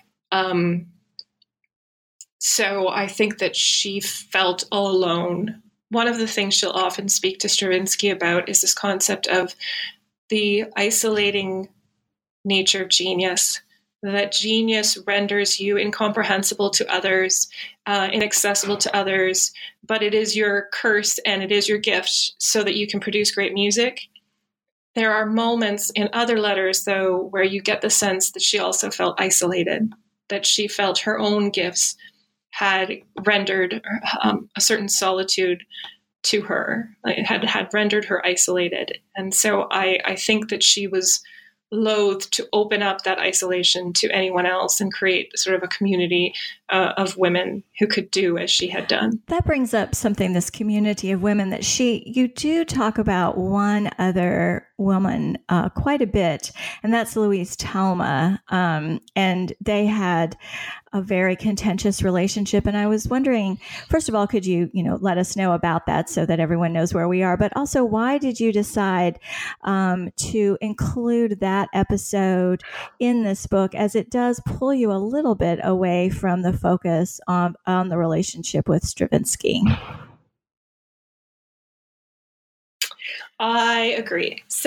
So I think that she felt all alone. One of the things she'll often speak to Stravinsky about is this concept of the isolating nature of genius, that genius renders you incomprehensible to others, inaccessible to others, but it is your curse and it is your gift so that you can produce great music. There are moments in other letters, though, where you get the sense that she also felt isolated, that she felt her own gifts had rendered a certain solitude to her, had rendered her isolated. And so I think that she was loath to open up that isolation to anyone else and create sort of a community of women who could do as she had done. That brings up something, this community of women that you do talk about one other woman quite a bit, and that's Louise Talma. And they had a very contentious relationship. And I was wondering, first of all, could you, let us know about that so that everyone knows where we are? But also, why did you decide to include that episode in this book, as it does pull you a little bit away from the focus on the relationship with Stravinsky? I agree. So,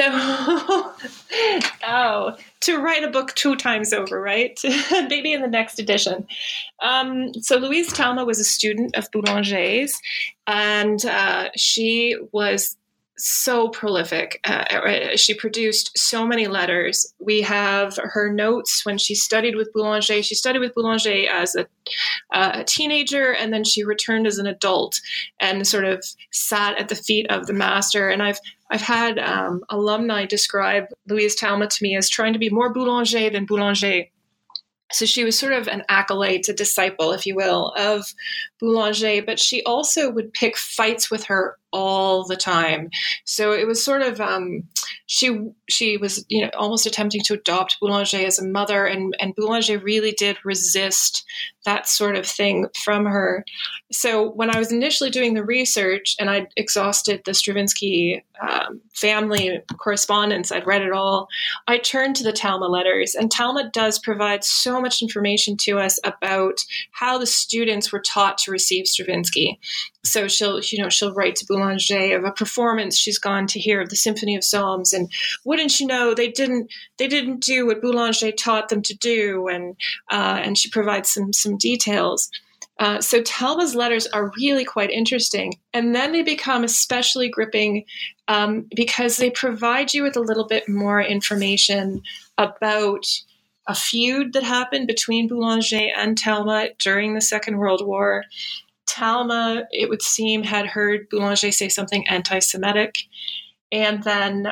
to write a book 2 times over, right? Maybe in the next edition. So Louise Talma was a student of Boulanger's, and she was so prolific. She produced so many letters. We have her notes when she studied with Boulanger. She studied with Boulanger as a teenager, and then she returned as an adult and sort of sat at the feet of the master. And I've had alumni describe Louise Talma to me as trying to be more Boulanger than Boulanger. So she was sort of an acolyte, a disciple, if you will, of Boulanger, but she also would pick fights with her all the time. So it was sort of, she was, almost attempting to adopt Boulanger as a mother, and Boulanger really did resist that sort of thing from her. So when I was initially doing the research and I'd exhausted the Stravinsky family correspondence, I'd read it all, I turned to the Talma letters, and Talma does provide so much information to us about how the students were taught to receive Stravinsky. So she'll write to Boulanger of a performance she's gone to hear of the Symphony of Psalms, and wouldn't you know, they didn't do what Boulanger taught them to do, and she provides some details. So Talma's letters are really quite interesting, and then they become especially gripping because they provide you with a little bit more information about a feud that happened between Boulanger and Talma during the Second World War. Talma, it would seem, had heard Boulanger say something anti-Semitic, and then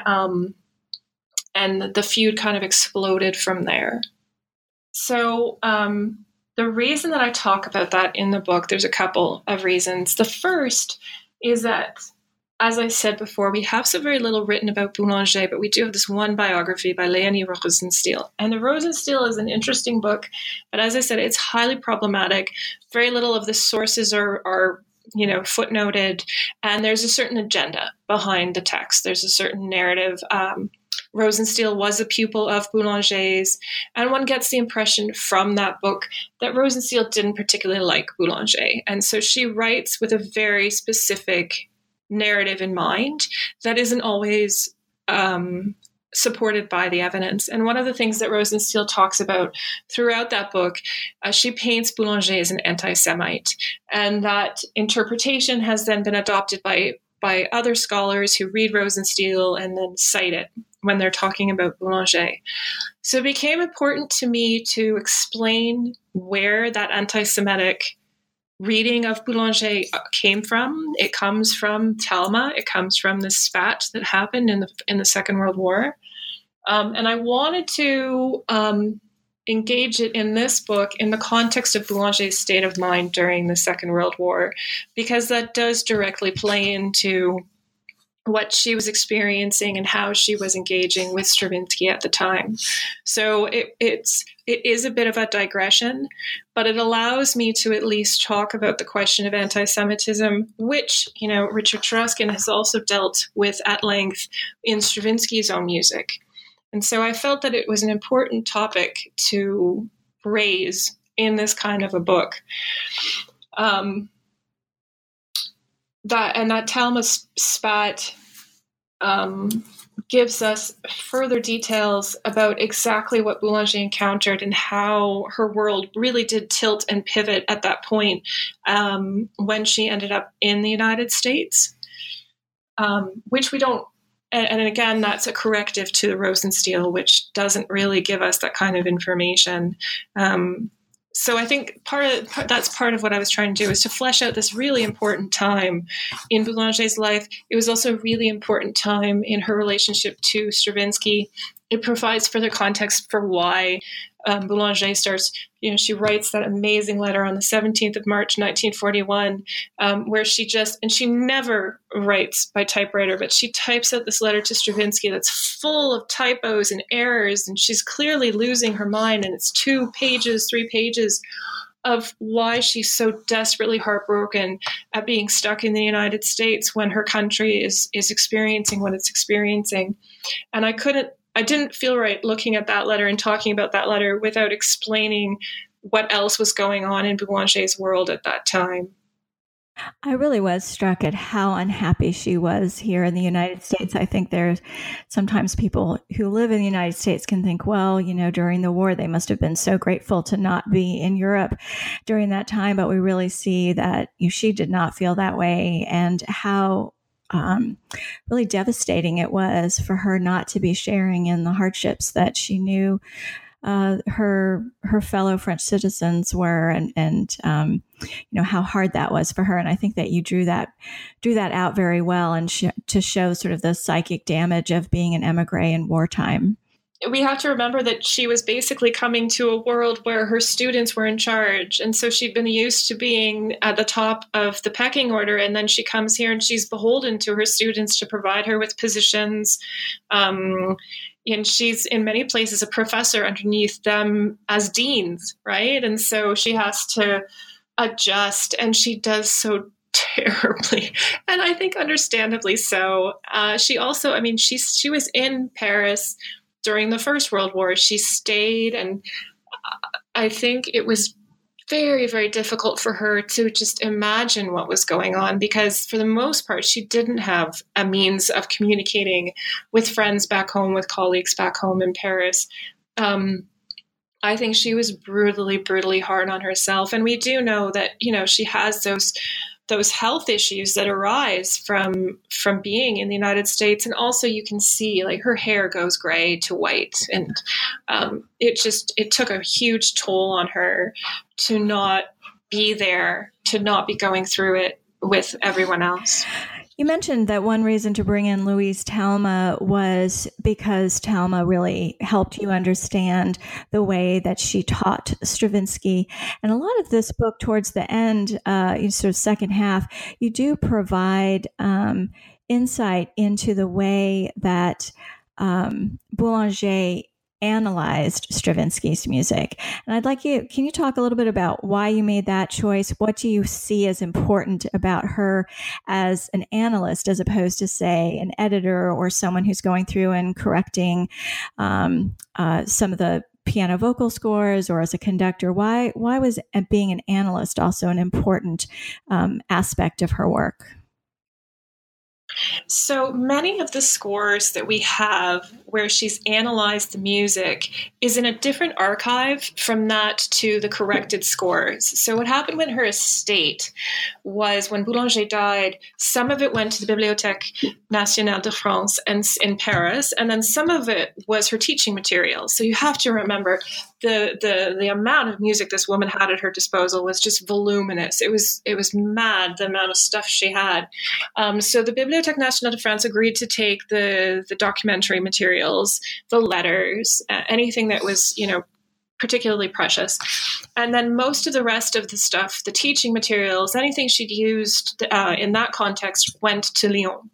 and the feud kind of exploded from there. So the reason that I talk about that in the book, there's a couple of reasons. The first is that, as I said before, we have so very little written about Boulanger, but we do have this one biography by Leonie Rosenstiel. And the Rosenstiel is an interesting book, but as I said, it's highly problematic. Very little of the sources are footnoted, and there's a certain agenda behind the text. There's a certain narrative. Rosenstiel was a pupil of Boulanger's, and one gets the impression from that book that Rosenstiel didn't particularly like Boulanger. And so she writes with a very specific narrative in mind that isn't always supported by the evidence. And one of the things that Rosenstiel talks about throughout that book, she paints Boulanger as an anti-Semite. And that interpretation has then been adopted by other scholars who read Rosenstiel and then cite it when they're talking about Boulanger. So it became important to me to explain where that anti-Semitic reading of Boulanger came from. It comes from Talma. It comes from the spat that happened in the Second World War. And I wanted to engage it in this book in the context of Boulanger's state of mind during the Second World War, because that does directly play into what she was experiencing and how she was engaging with Stravinsky at the time. So it is a bit of a digression, but it allows me to at least talk about the question of anti-Semitism, which, Richard Taruskin has also dealt with at length in Stravinsky's own music. And so I felt that it was an important topic to raise in this kind of a book. That Talma spat gives us further details about exactly what Boulanger encountered and how her world really did tilt and pivot at that point when she ended up in the United States, which we don't. And again, that's a corrective to the Rosenstiel, which doesn't really give us that kind of information. So I think that's part of what I was trying to do, is to flesh out this really important time in Boulanger's life. It was also a really important time in her relationship to Stravinsky. It provides further context for why Boulanger starts, she writes that amazing letter on the 17th of March, 1941, where she never writes by typewriter, but she types out this letter to Stravinsky that's full of typos and errors, and she's clearly losing her mind. And it's 3 pages of why she's so desperately heartbroken at being stuck in the United States when her country is experiencing what it's experiencing. And I didn't feel right looking at that letter and talking about that letter without explaining what else was going on in Boulanger's world at that time. I really was struck at how unhappy she was here in the United States. I think there's sometimes people who live in the United States can think, well, during the war, they must have been so grateful to not be in Europe during that time. But we really see that she did not feel that way, and how really devastating it was for her not to be sharing in the hardships that she knew her fellow French citizens were, and how hard that was for her. And I think that you drew that out very well, and to show sort of the psychic damage of being an emigre in wartime. We have to remember that she was basically coming to a world where her students were in charge. And so she'd been used to being at the top of the pecking order. And then she comes here and she's beholden to her students to provide her with positions. And she's in many places a professor underneath them as deans, right? And so she has to adjust, and she does so terribly, and I think understandably so. She also, she was in Paris during the First World War. She stayed, and I think it was very, very difficult for her to just imagine what was going on, because for the most part, she didn't have a means of communicating with friends back home, with colleagues back home in Paris. I think she was brutally, brutally hard on herself. And we do know that, she has those those health issues that arise from being in the United States. And also you can see like her hair goes gray to white, and it took a huge toll on her to not be there, to not be going through it with everyone else. You mentioned that one reason to bring in Louise Talma was because Talma really helped you understand the way that she taught Stravinsky. And a lot of this book, towards the end, sort of second half, you do provide insight into the way that Boulanger analyzed Stravinsky's music. And can you talk a little bit about why you made that choice? What do you see as important about her as an analyst, as opposed to, say, an editor or someone who's going through and correcting some of the piano vocal scores, or as a conductor? Why was being an analyst also an important aspect of her work? So many of the scores that we have where she's analyzed the music is in a different archive from that to the corrected scores. So what happened with her estate was, when Boulanger died, some of it went to the Bibliothèque Nationale de France and in Paris, and then some of it was her teaching materials. So you have to remember the amount of music this woman had at her disposal was just voluminous. It was mad, the amount of stuff she had. So the Bibliothèque Nationale de France agreed to take the documentary materials, the letters, anything that was, particularly precious. And then most of the rest of the stuff, the teaching materials, anything she'd used in that context, went to Lyon.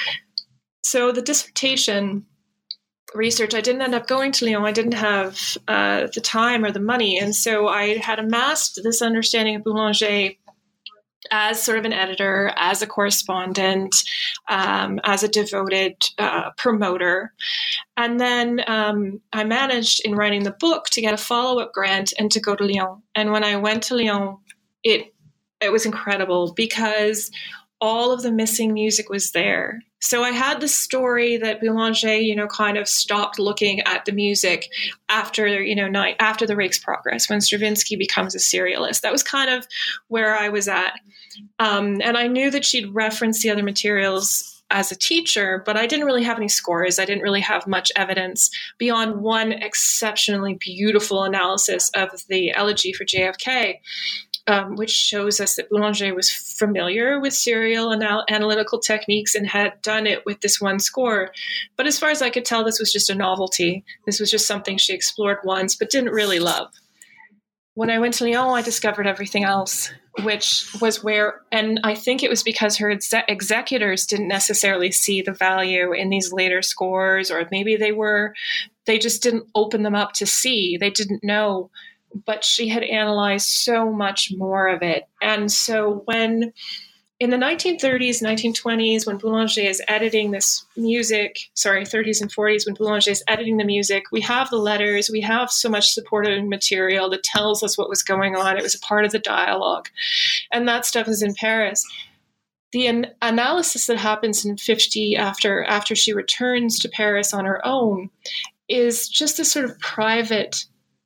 So the dissertation research, I didn't end up going to Lyon. I didn't have the time or the money. And so I had amassed this understanding of Boulanger as sort of an editor, as a correspondent, as a devoted promoter. And then I managed, in writing the book, to get a follow-up grant and to go to Lyon. And when I went to Lyon, it was incredible, because all of the missing music was there. So I had the story that Boulanger, kind of stopped looking at the music after, after the Rake's Progress, when Stravinsky becomes a serialist. That was kind of where I was at. And I knew that she'd referenced the other materials as a teacher, but I didn't really have any scores. I didn't really have much evidence beyond one exceptionally beautiful analysis of the Elegy for JFK, which shows us that Boulanger was familiar with serial analytical techniques and had done it with this one score. But as far as I could tell, this was just a novelty. This was just something she explored once, but didn't really love. When I went to Lyon, I discovered everything else, which was where, and I think it was because her executors didn't necessarily see the value in these later scores, or maybe they just didn't open them up to see. They didn't know. But she had analyzed so much more of it. And so when, in the 1930s, 1920s, when Boulanger is editing this music, 30s and 40s, when Boulanger is editing the music, we have the letters, we have so much supporting material that tells us what was going on. It was a part of the dialogue. And that stuff is in Paris. The analysis that happens in 50 after she returns to Paris on her own is just this sort of private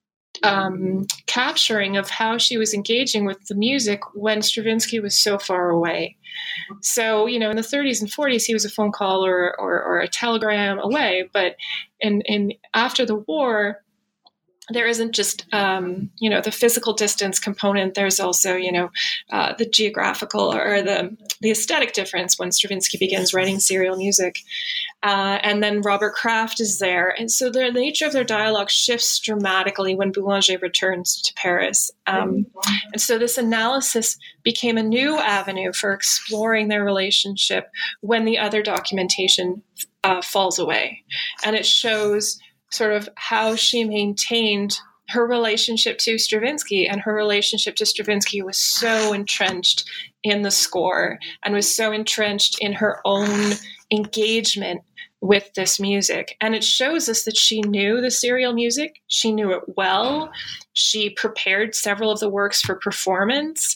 capturing of how she was engaging with the music when Stravinsky was so far away. So, in the 30s and 40s, he was a phone call or a telegram away. But in after the war, there isn't just, the physical distance component. There's also, the geographical or the aesthetic difference when Stravinsky begins writing serial music. And then Robert Kraft is there. And so the nature of their dialogue shifts dramatically when Boulanger returns to Paris. And so this analysis became a new avenue for exploring their relationship when the other documentation falls away. And it shows sort of how she maintained her relationship to Stravinsky, and her relationship to Stravinsky was so entrenched in the score and was so entrenched in her own engagement with this music. And it shows us that she knew the serial music. She knew it well. She prepared several of the works for performance.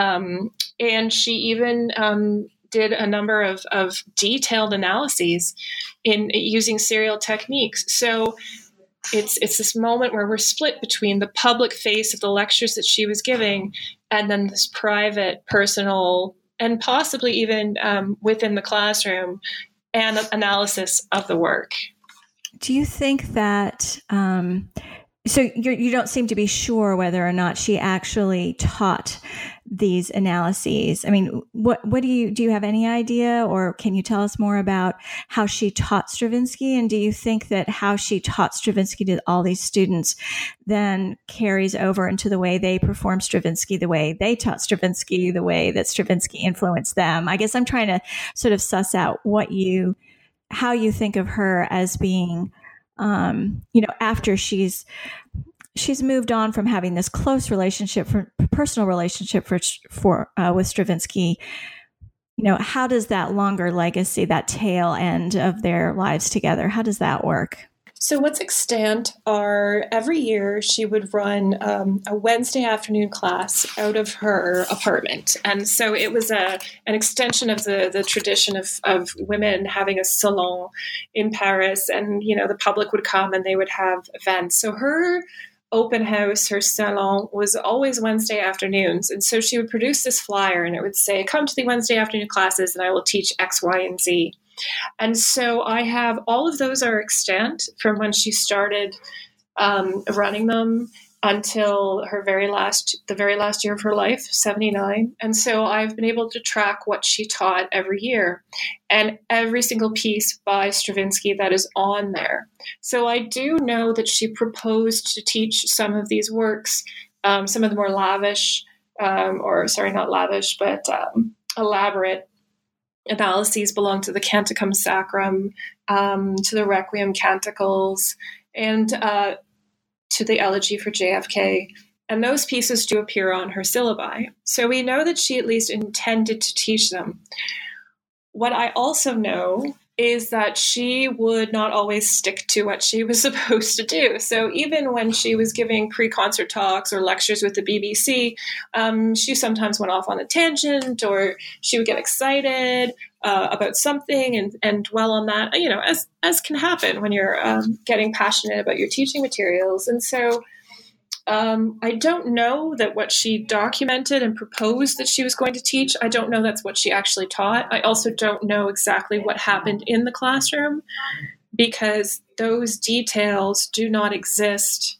And she even did a number of detailed analyses in using serial techniques. So it's this moment where we're split between the public face of the lectures that she was giving and then this private, personal and possibly even within the classroom, and analysis of the work. Do you think that, so you don't seem to be sure whether or not she actually taught these analyses? I mean, what do you have any idea, or can you tell us more about how she taught Stravinsky? And do you think that how she taught Stravinsky to all these students then carries over into the way they perform Stravinsky, the way they taught Stravinsky, the way that Stravinsky influenced them? I guess I'm trying to sort of suss out how you think of her as being, after she's moved on from having this close relationship, personal relationship with Stravinsky. How does that longer legacy, that tail end of their lives together, how does that work? So what's extant are every year she would run a Wednesday afternoon class out of her apartment. And so it was an extension of the tradition of women having a salon in Paris. And, the public would come and they would have events. So her open house, her salon, was always Wednesday afternoons. And so she would produce this flyer and it would say, come to the Wednesday afternoon classes and I will teach X, Y, and Z. And so I have all of those are extant from when she started running them until the very last year of her life, 79. And so I've been able to track what she taught every year and every single piece by Stravinsky that is on there. So I do know that she proposed to teach some of these works, some of the more lavish, elaborate analyses belong to the Canticum Sacrum, to the Requiem Canticles, and to the Elegy for JFK. And those pieces do appear on her syllabi. So we know that she at least intended to teach them. What I also know is that she would not always stick to what she was supposed to do. So even when she was giving pre-concert talks or lectures with the BBC, she sometimes went off on a tangent, or she would get excited about something and dwell on that, as can happen when you're getting passionate about your teaching materials. And so I don't know that what she documented and proposed that she was going to teach, I don't know that's what she actually taught. I also don't know exactly what happened in the classroom, because those details do not exist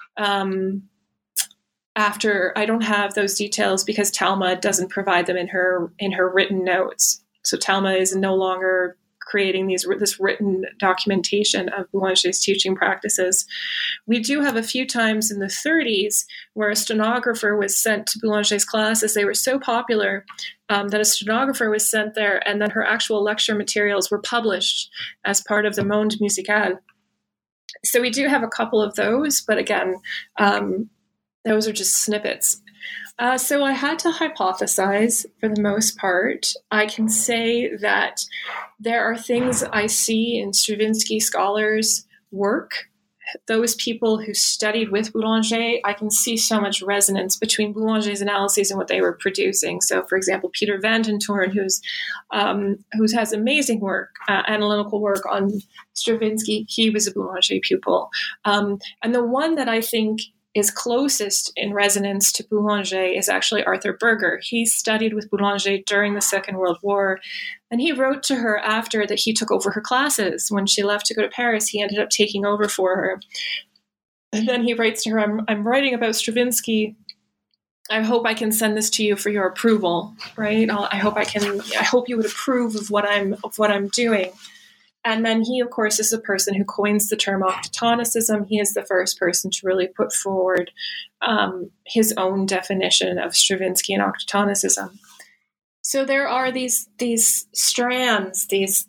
after. I don't have those details because Talma doesn't provide them in her written notes. So Talma is no longer creating this written documentation of Boulanger's teaching practices. We do have a few times in the 30s where a stenographer was sent to Boulanger's classes. They were so popular that a stenographer was sent there, and then her actual lecture materials were published as part of the Monde Musical. So we do have a couple of those, but again, those are just snippets. So I had to hypothesize for the most part. I can say that there are things I see in Stravinsky scholars' work. Those people who studied with Boulanger, I can see so much resonance between Boulanger's analyses and what they were producing. So, for example, Peter Van den Toorn, who has amazing work, analytical work on Stravinsky, he was a Boulanger pupil. And the one that I think is closest in resonance to Boulanger is actually Arthur Berger. He studied with Boulanger during the Second World War, and he wrote to her after that he took over her classes. When she left to go to Paris, he ended up taking over for her. And then he writes to her, I'm writing about Stravinsky. I hope I can send this to you for your approval, right? I hope you would approve of what I'm doing. And then he, of course, is the person who coins the term octotonicism. He is the first person to really put forward his own definition of Stravinsky and octotonicism. So there are these strands, these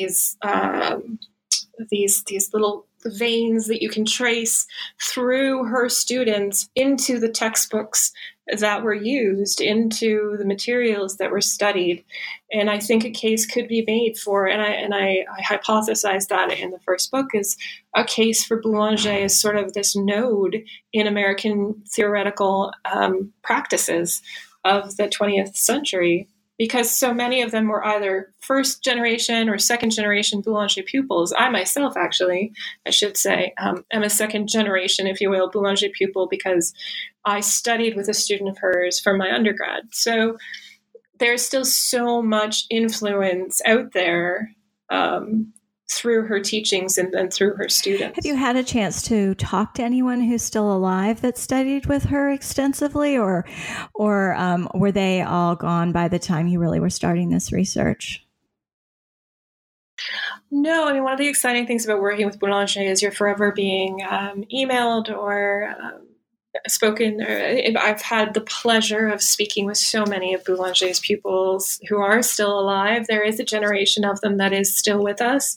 little veins that you can trace through her students into the textbooks that were used, into the materials that were studied. And I think a case could be made for, and I hypothesized that in the first book, is a case for Boulanger as sort of this node in American theoretical practices of the 20th century, because so many of them were either first generation or second generation Boulanger pupils. I myself, actually, I should say, am a second generation, if you will, Boulanger pupil, because I studied with a student of hers for my undergrad. So there's still so much influence out there through her teachings and through her students. Have you had a chance to talk to anyone who's still alive that studied with her extensively, or were they all gone by the time you really were starting this research? No, I mean, one of the exciting things about working with Boulanger is you're forever being emailed or spoken. I've had the pleasure of speaking with so many of Boulanger's pupils who are still alive. There is a generation of them that is still with us.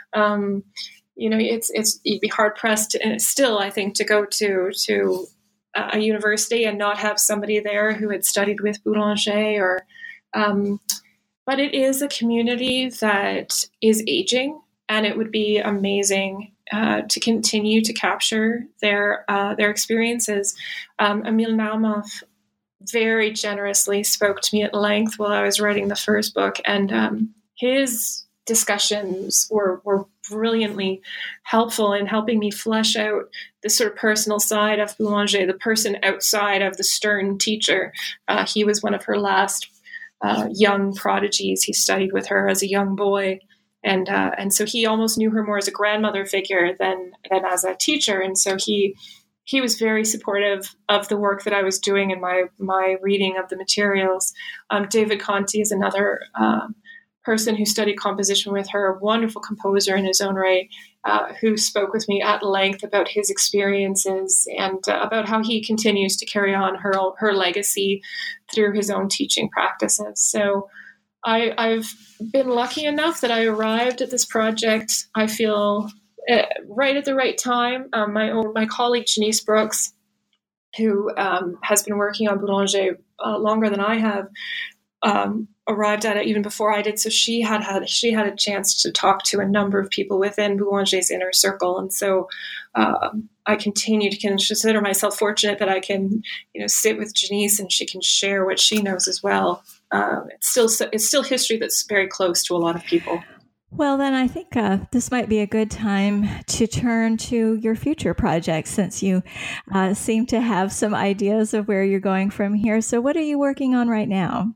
You'd be hard pressed, and still, I think, to go to a university and not have somebody there who had studied with Boulanger. But it is a community that is aging, and it would be amazing to continue to capture their experiences. Emile Narmoff very generously spoke to me at length while I was writing the first book, and his discussions were brilliantly helpful in helping me flesh out the sort of personal side of Boulanger, the person outside of the stern teacher. He was one of her last young prodigies. He studied with her as a young boy. And so he almost knew her more as a grandmother figure than as a teacher. And so he was very supportive of the work that I was doing in my reading of the materials. David Conti is another person who studied composition with her, a wonderful composer in his own right, who spoke with me at length about his experiences and about how he continues to carry on her legacy through his own teaching practices. So I've been lucky enough that I arrived at this project, I feel, right at the right time. My colleague Janice Brooks, who has been working on Boulanger longer than I have, arrived at it even before I did. So she had a chance to talk to a number of people within Boulanger's inner circle, and so I continue to consider myself fortunate that I can, sit with Janice and she can share what she knows as well. It's still history that's very close to a lot of people. Well, then I think this might be a good time to turn to your future projects, since you seem to have some ideas of where you're going from here. So what are you working on right now?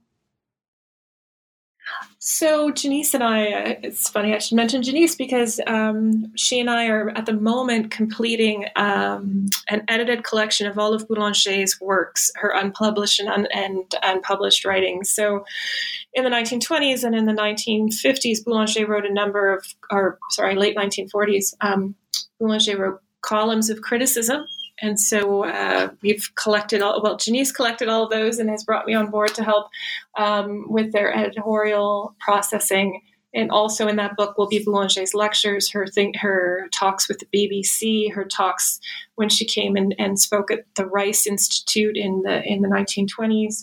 So Janice and I, it's funny I should mention Janice because she and I are at the moment completing an edited collection of all of Boulanger's works, her unpublished and unpublished writings. So in the 1920s and in the 1950s, Boulanger wrote late 1940s, Boulanger wrote columns of criticism. And so we've collected Janice collected all of those and has brought me on board to help with their editorial processing. And also in that book will be Boulanger's lectures, her talks with the BBC, her talks when she came and spoke at the Rice Institute in the 1920s.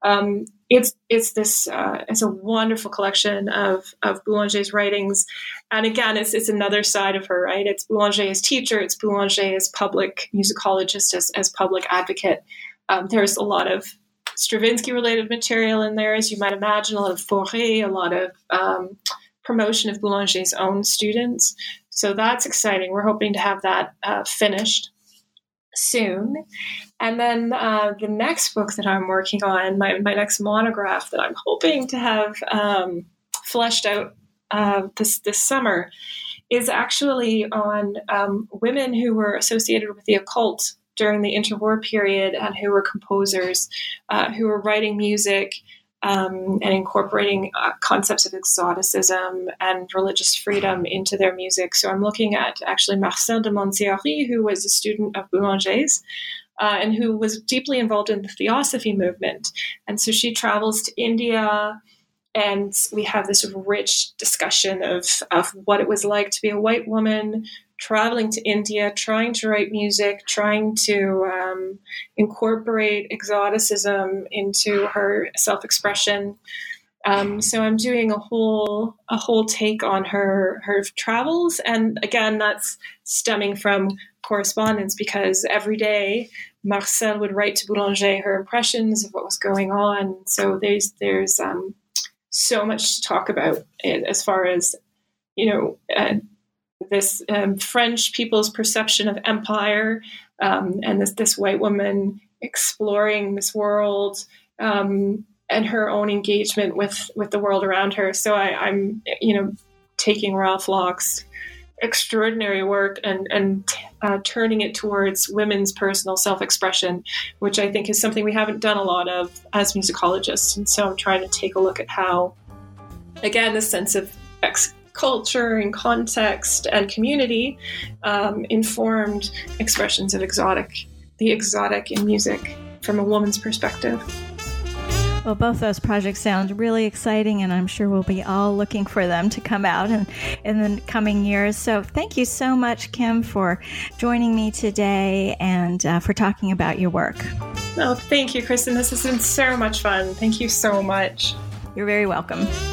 It's a wonderful collection of Boulanger's writings. And again, it's another side of her, right? It's Boulanger as teacher, it's Boulanger as public musicologist, as public advocate. There's a lot of Stravinsky related material in there, as you might imagine, a lot of Fauré, a lot of promotion of Boulanger's own students. So that's exciting. We're hoping to have that finished soon. And then the next book that I'm working on, my next monograph that I'm hoping to have fleshed out this summer, is actually on women who were associated with the occult during the interwar period and who were composers, who were writing music and incorporating concepts of exoticism and religious freedom into their music. So I'm looking at actually Marcel de Monteori, who was a student of Boulanger's and who was deeply involved in the Theosophy movement. And so she travels to India, and we have this rich discussion of what it was like to be a white woman traveling to India, trying to write music, trying to incorporate exoticism into her self-expression. So I'm doing a whole take on her travels, and again, that's stemming from correspondence, because every day Marcel would write to Boulanger her impressions of what was going on. So there's so much to talk about as far as this French people's perception of empire, and this white woman exploring this world, and her own engagement with the world around her. So I'm taking Ralph Locke's extraordinary work and turning it towards women's personal self-expression, which I think is something we haven't done a lot of as musicologists. And so I'm trying to take a look at how, again, the sense of culture and context and community informed expressions of the exotic in music from a woman's perspective. Well, both those projects sound really exciting, and I'm sure we'll be all looking for them to come out in the coming years. So thank you so much, Kim, for joining me today and for talking about your work. Oh, thank you, Kristen. This has been so much fun. Thank you so much. You're very welcome.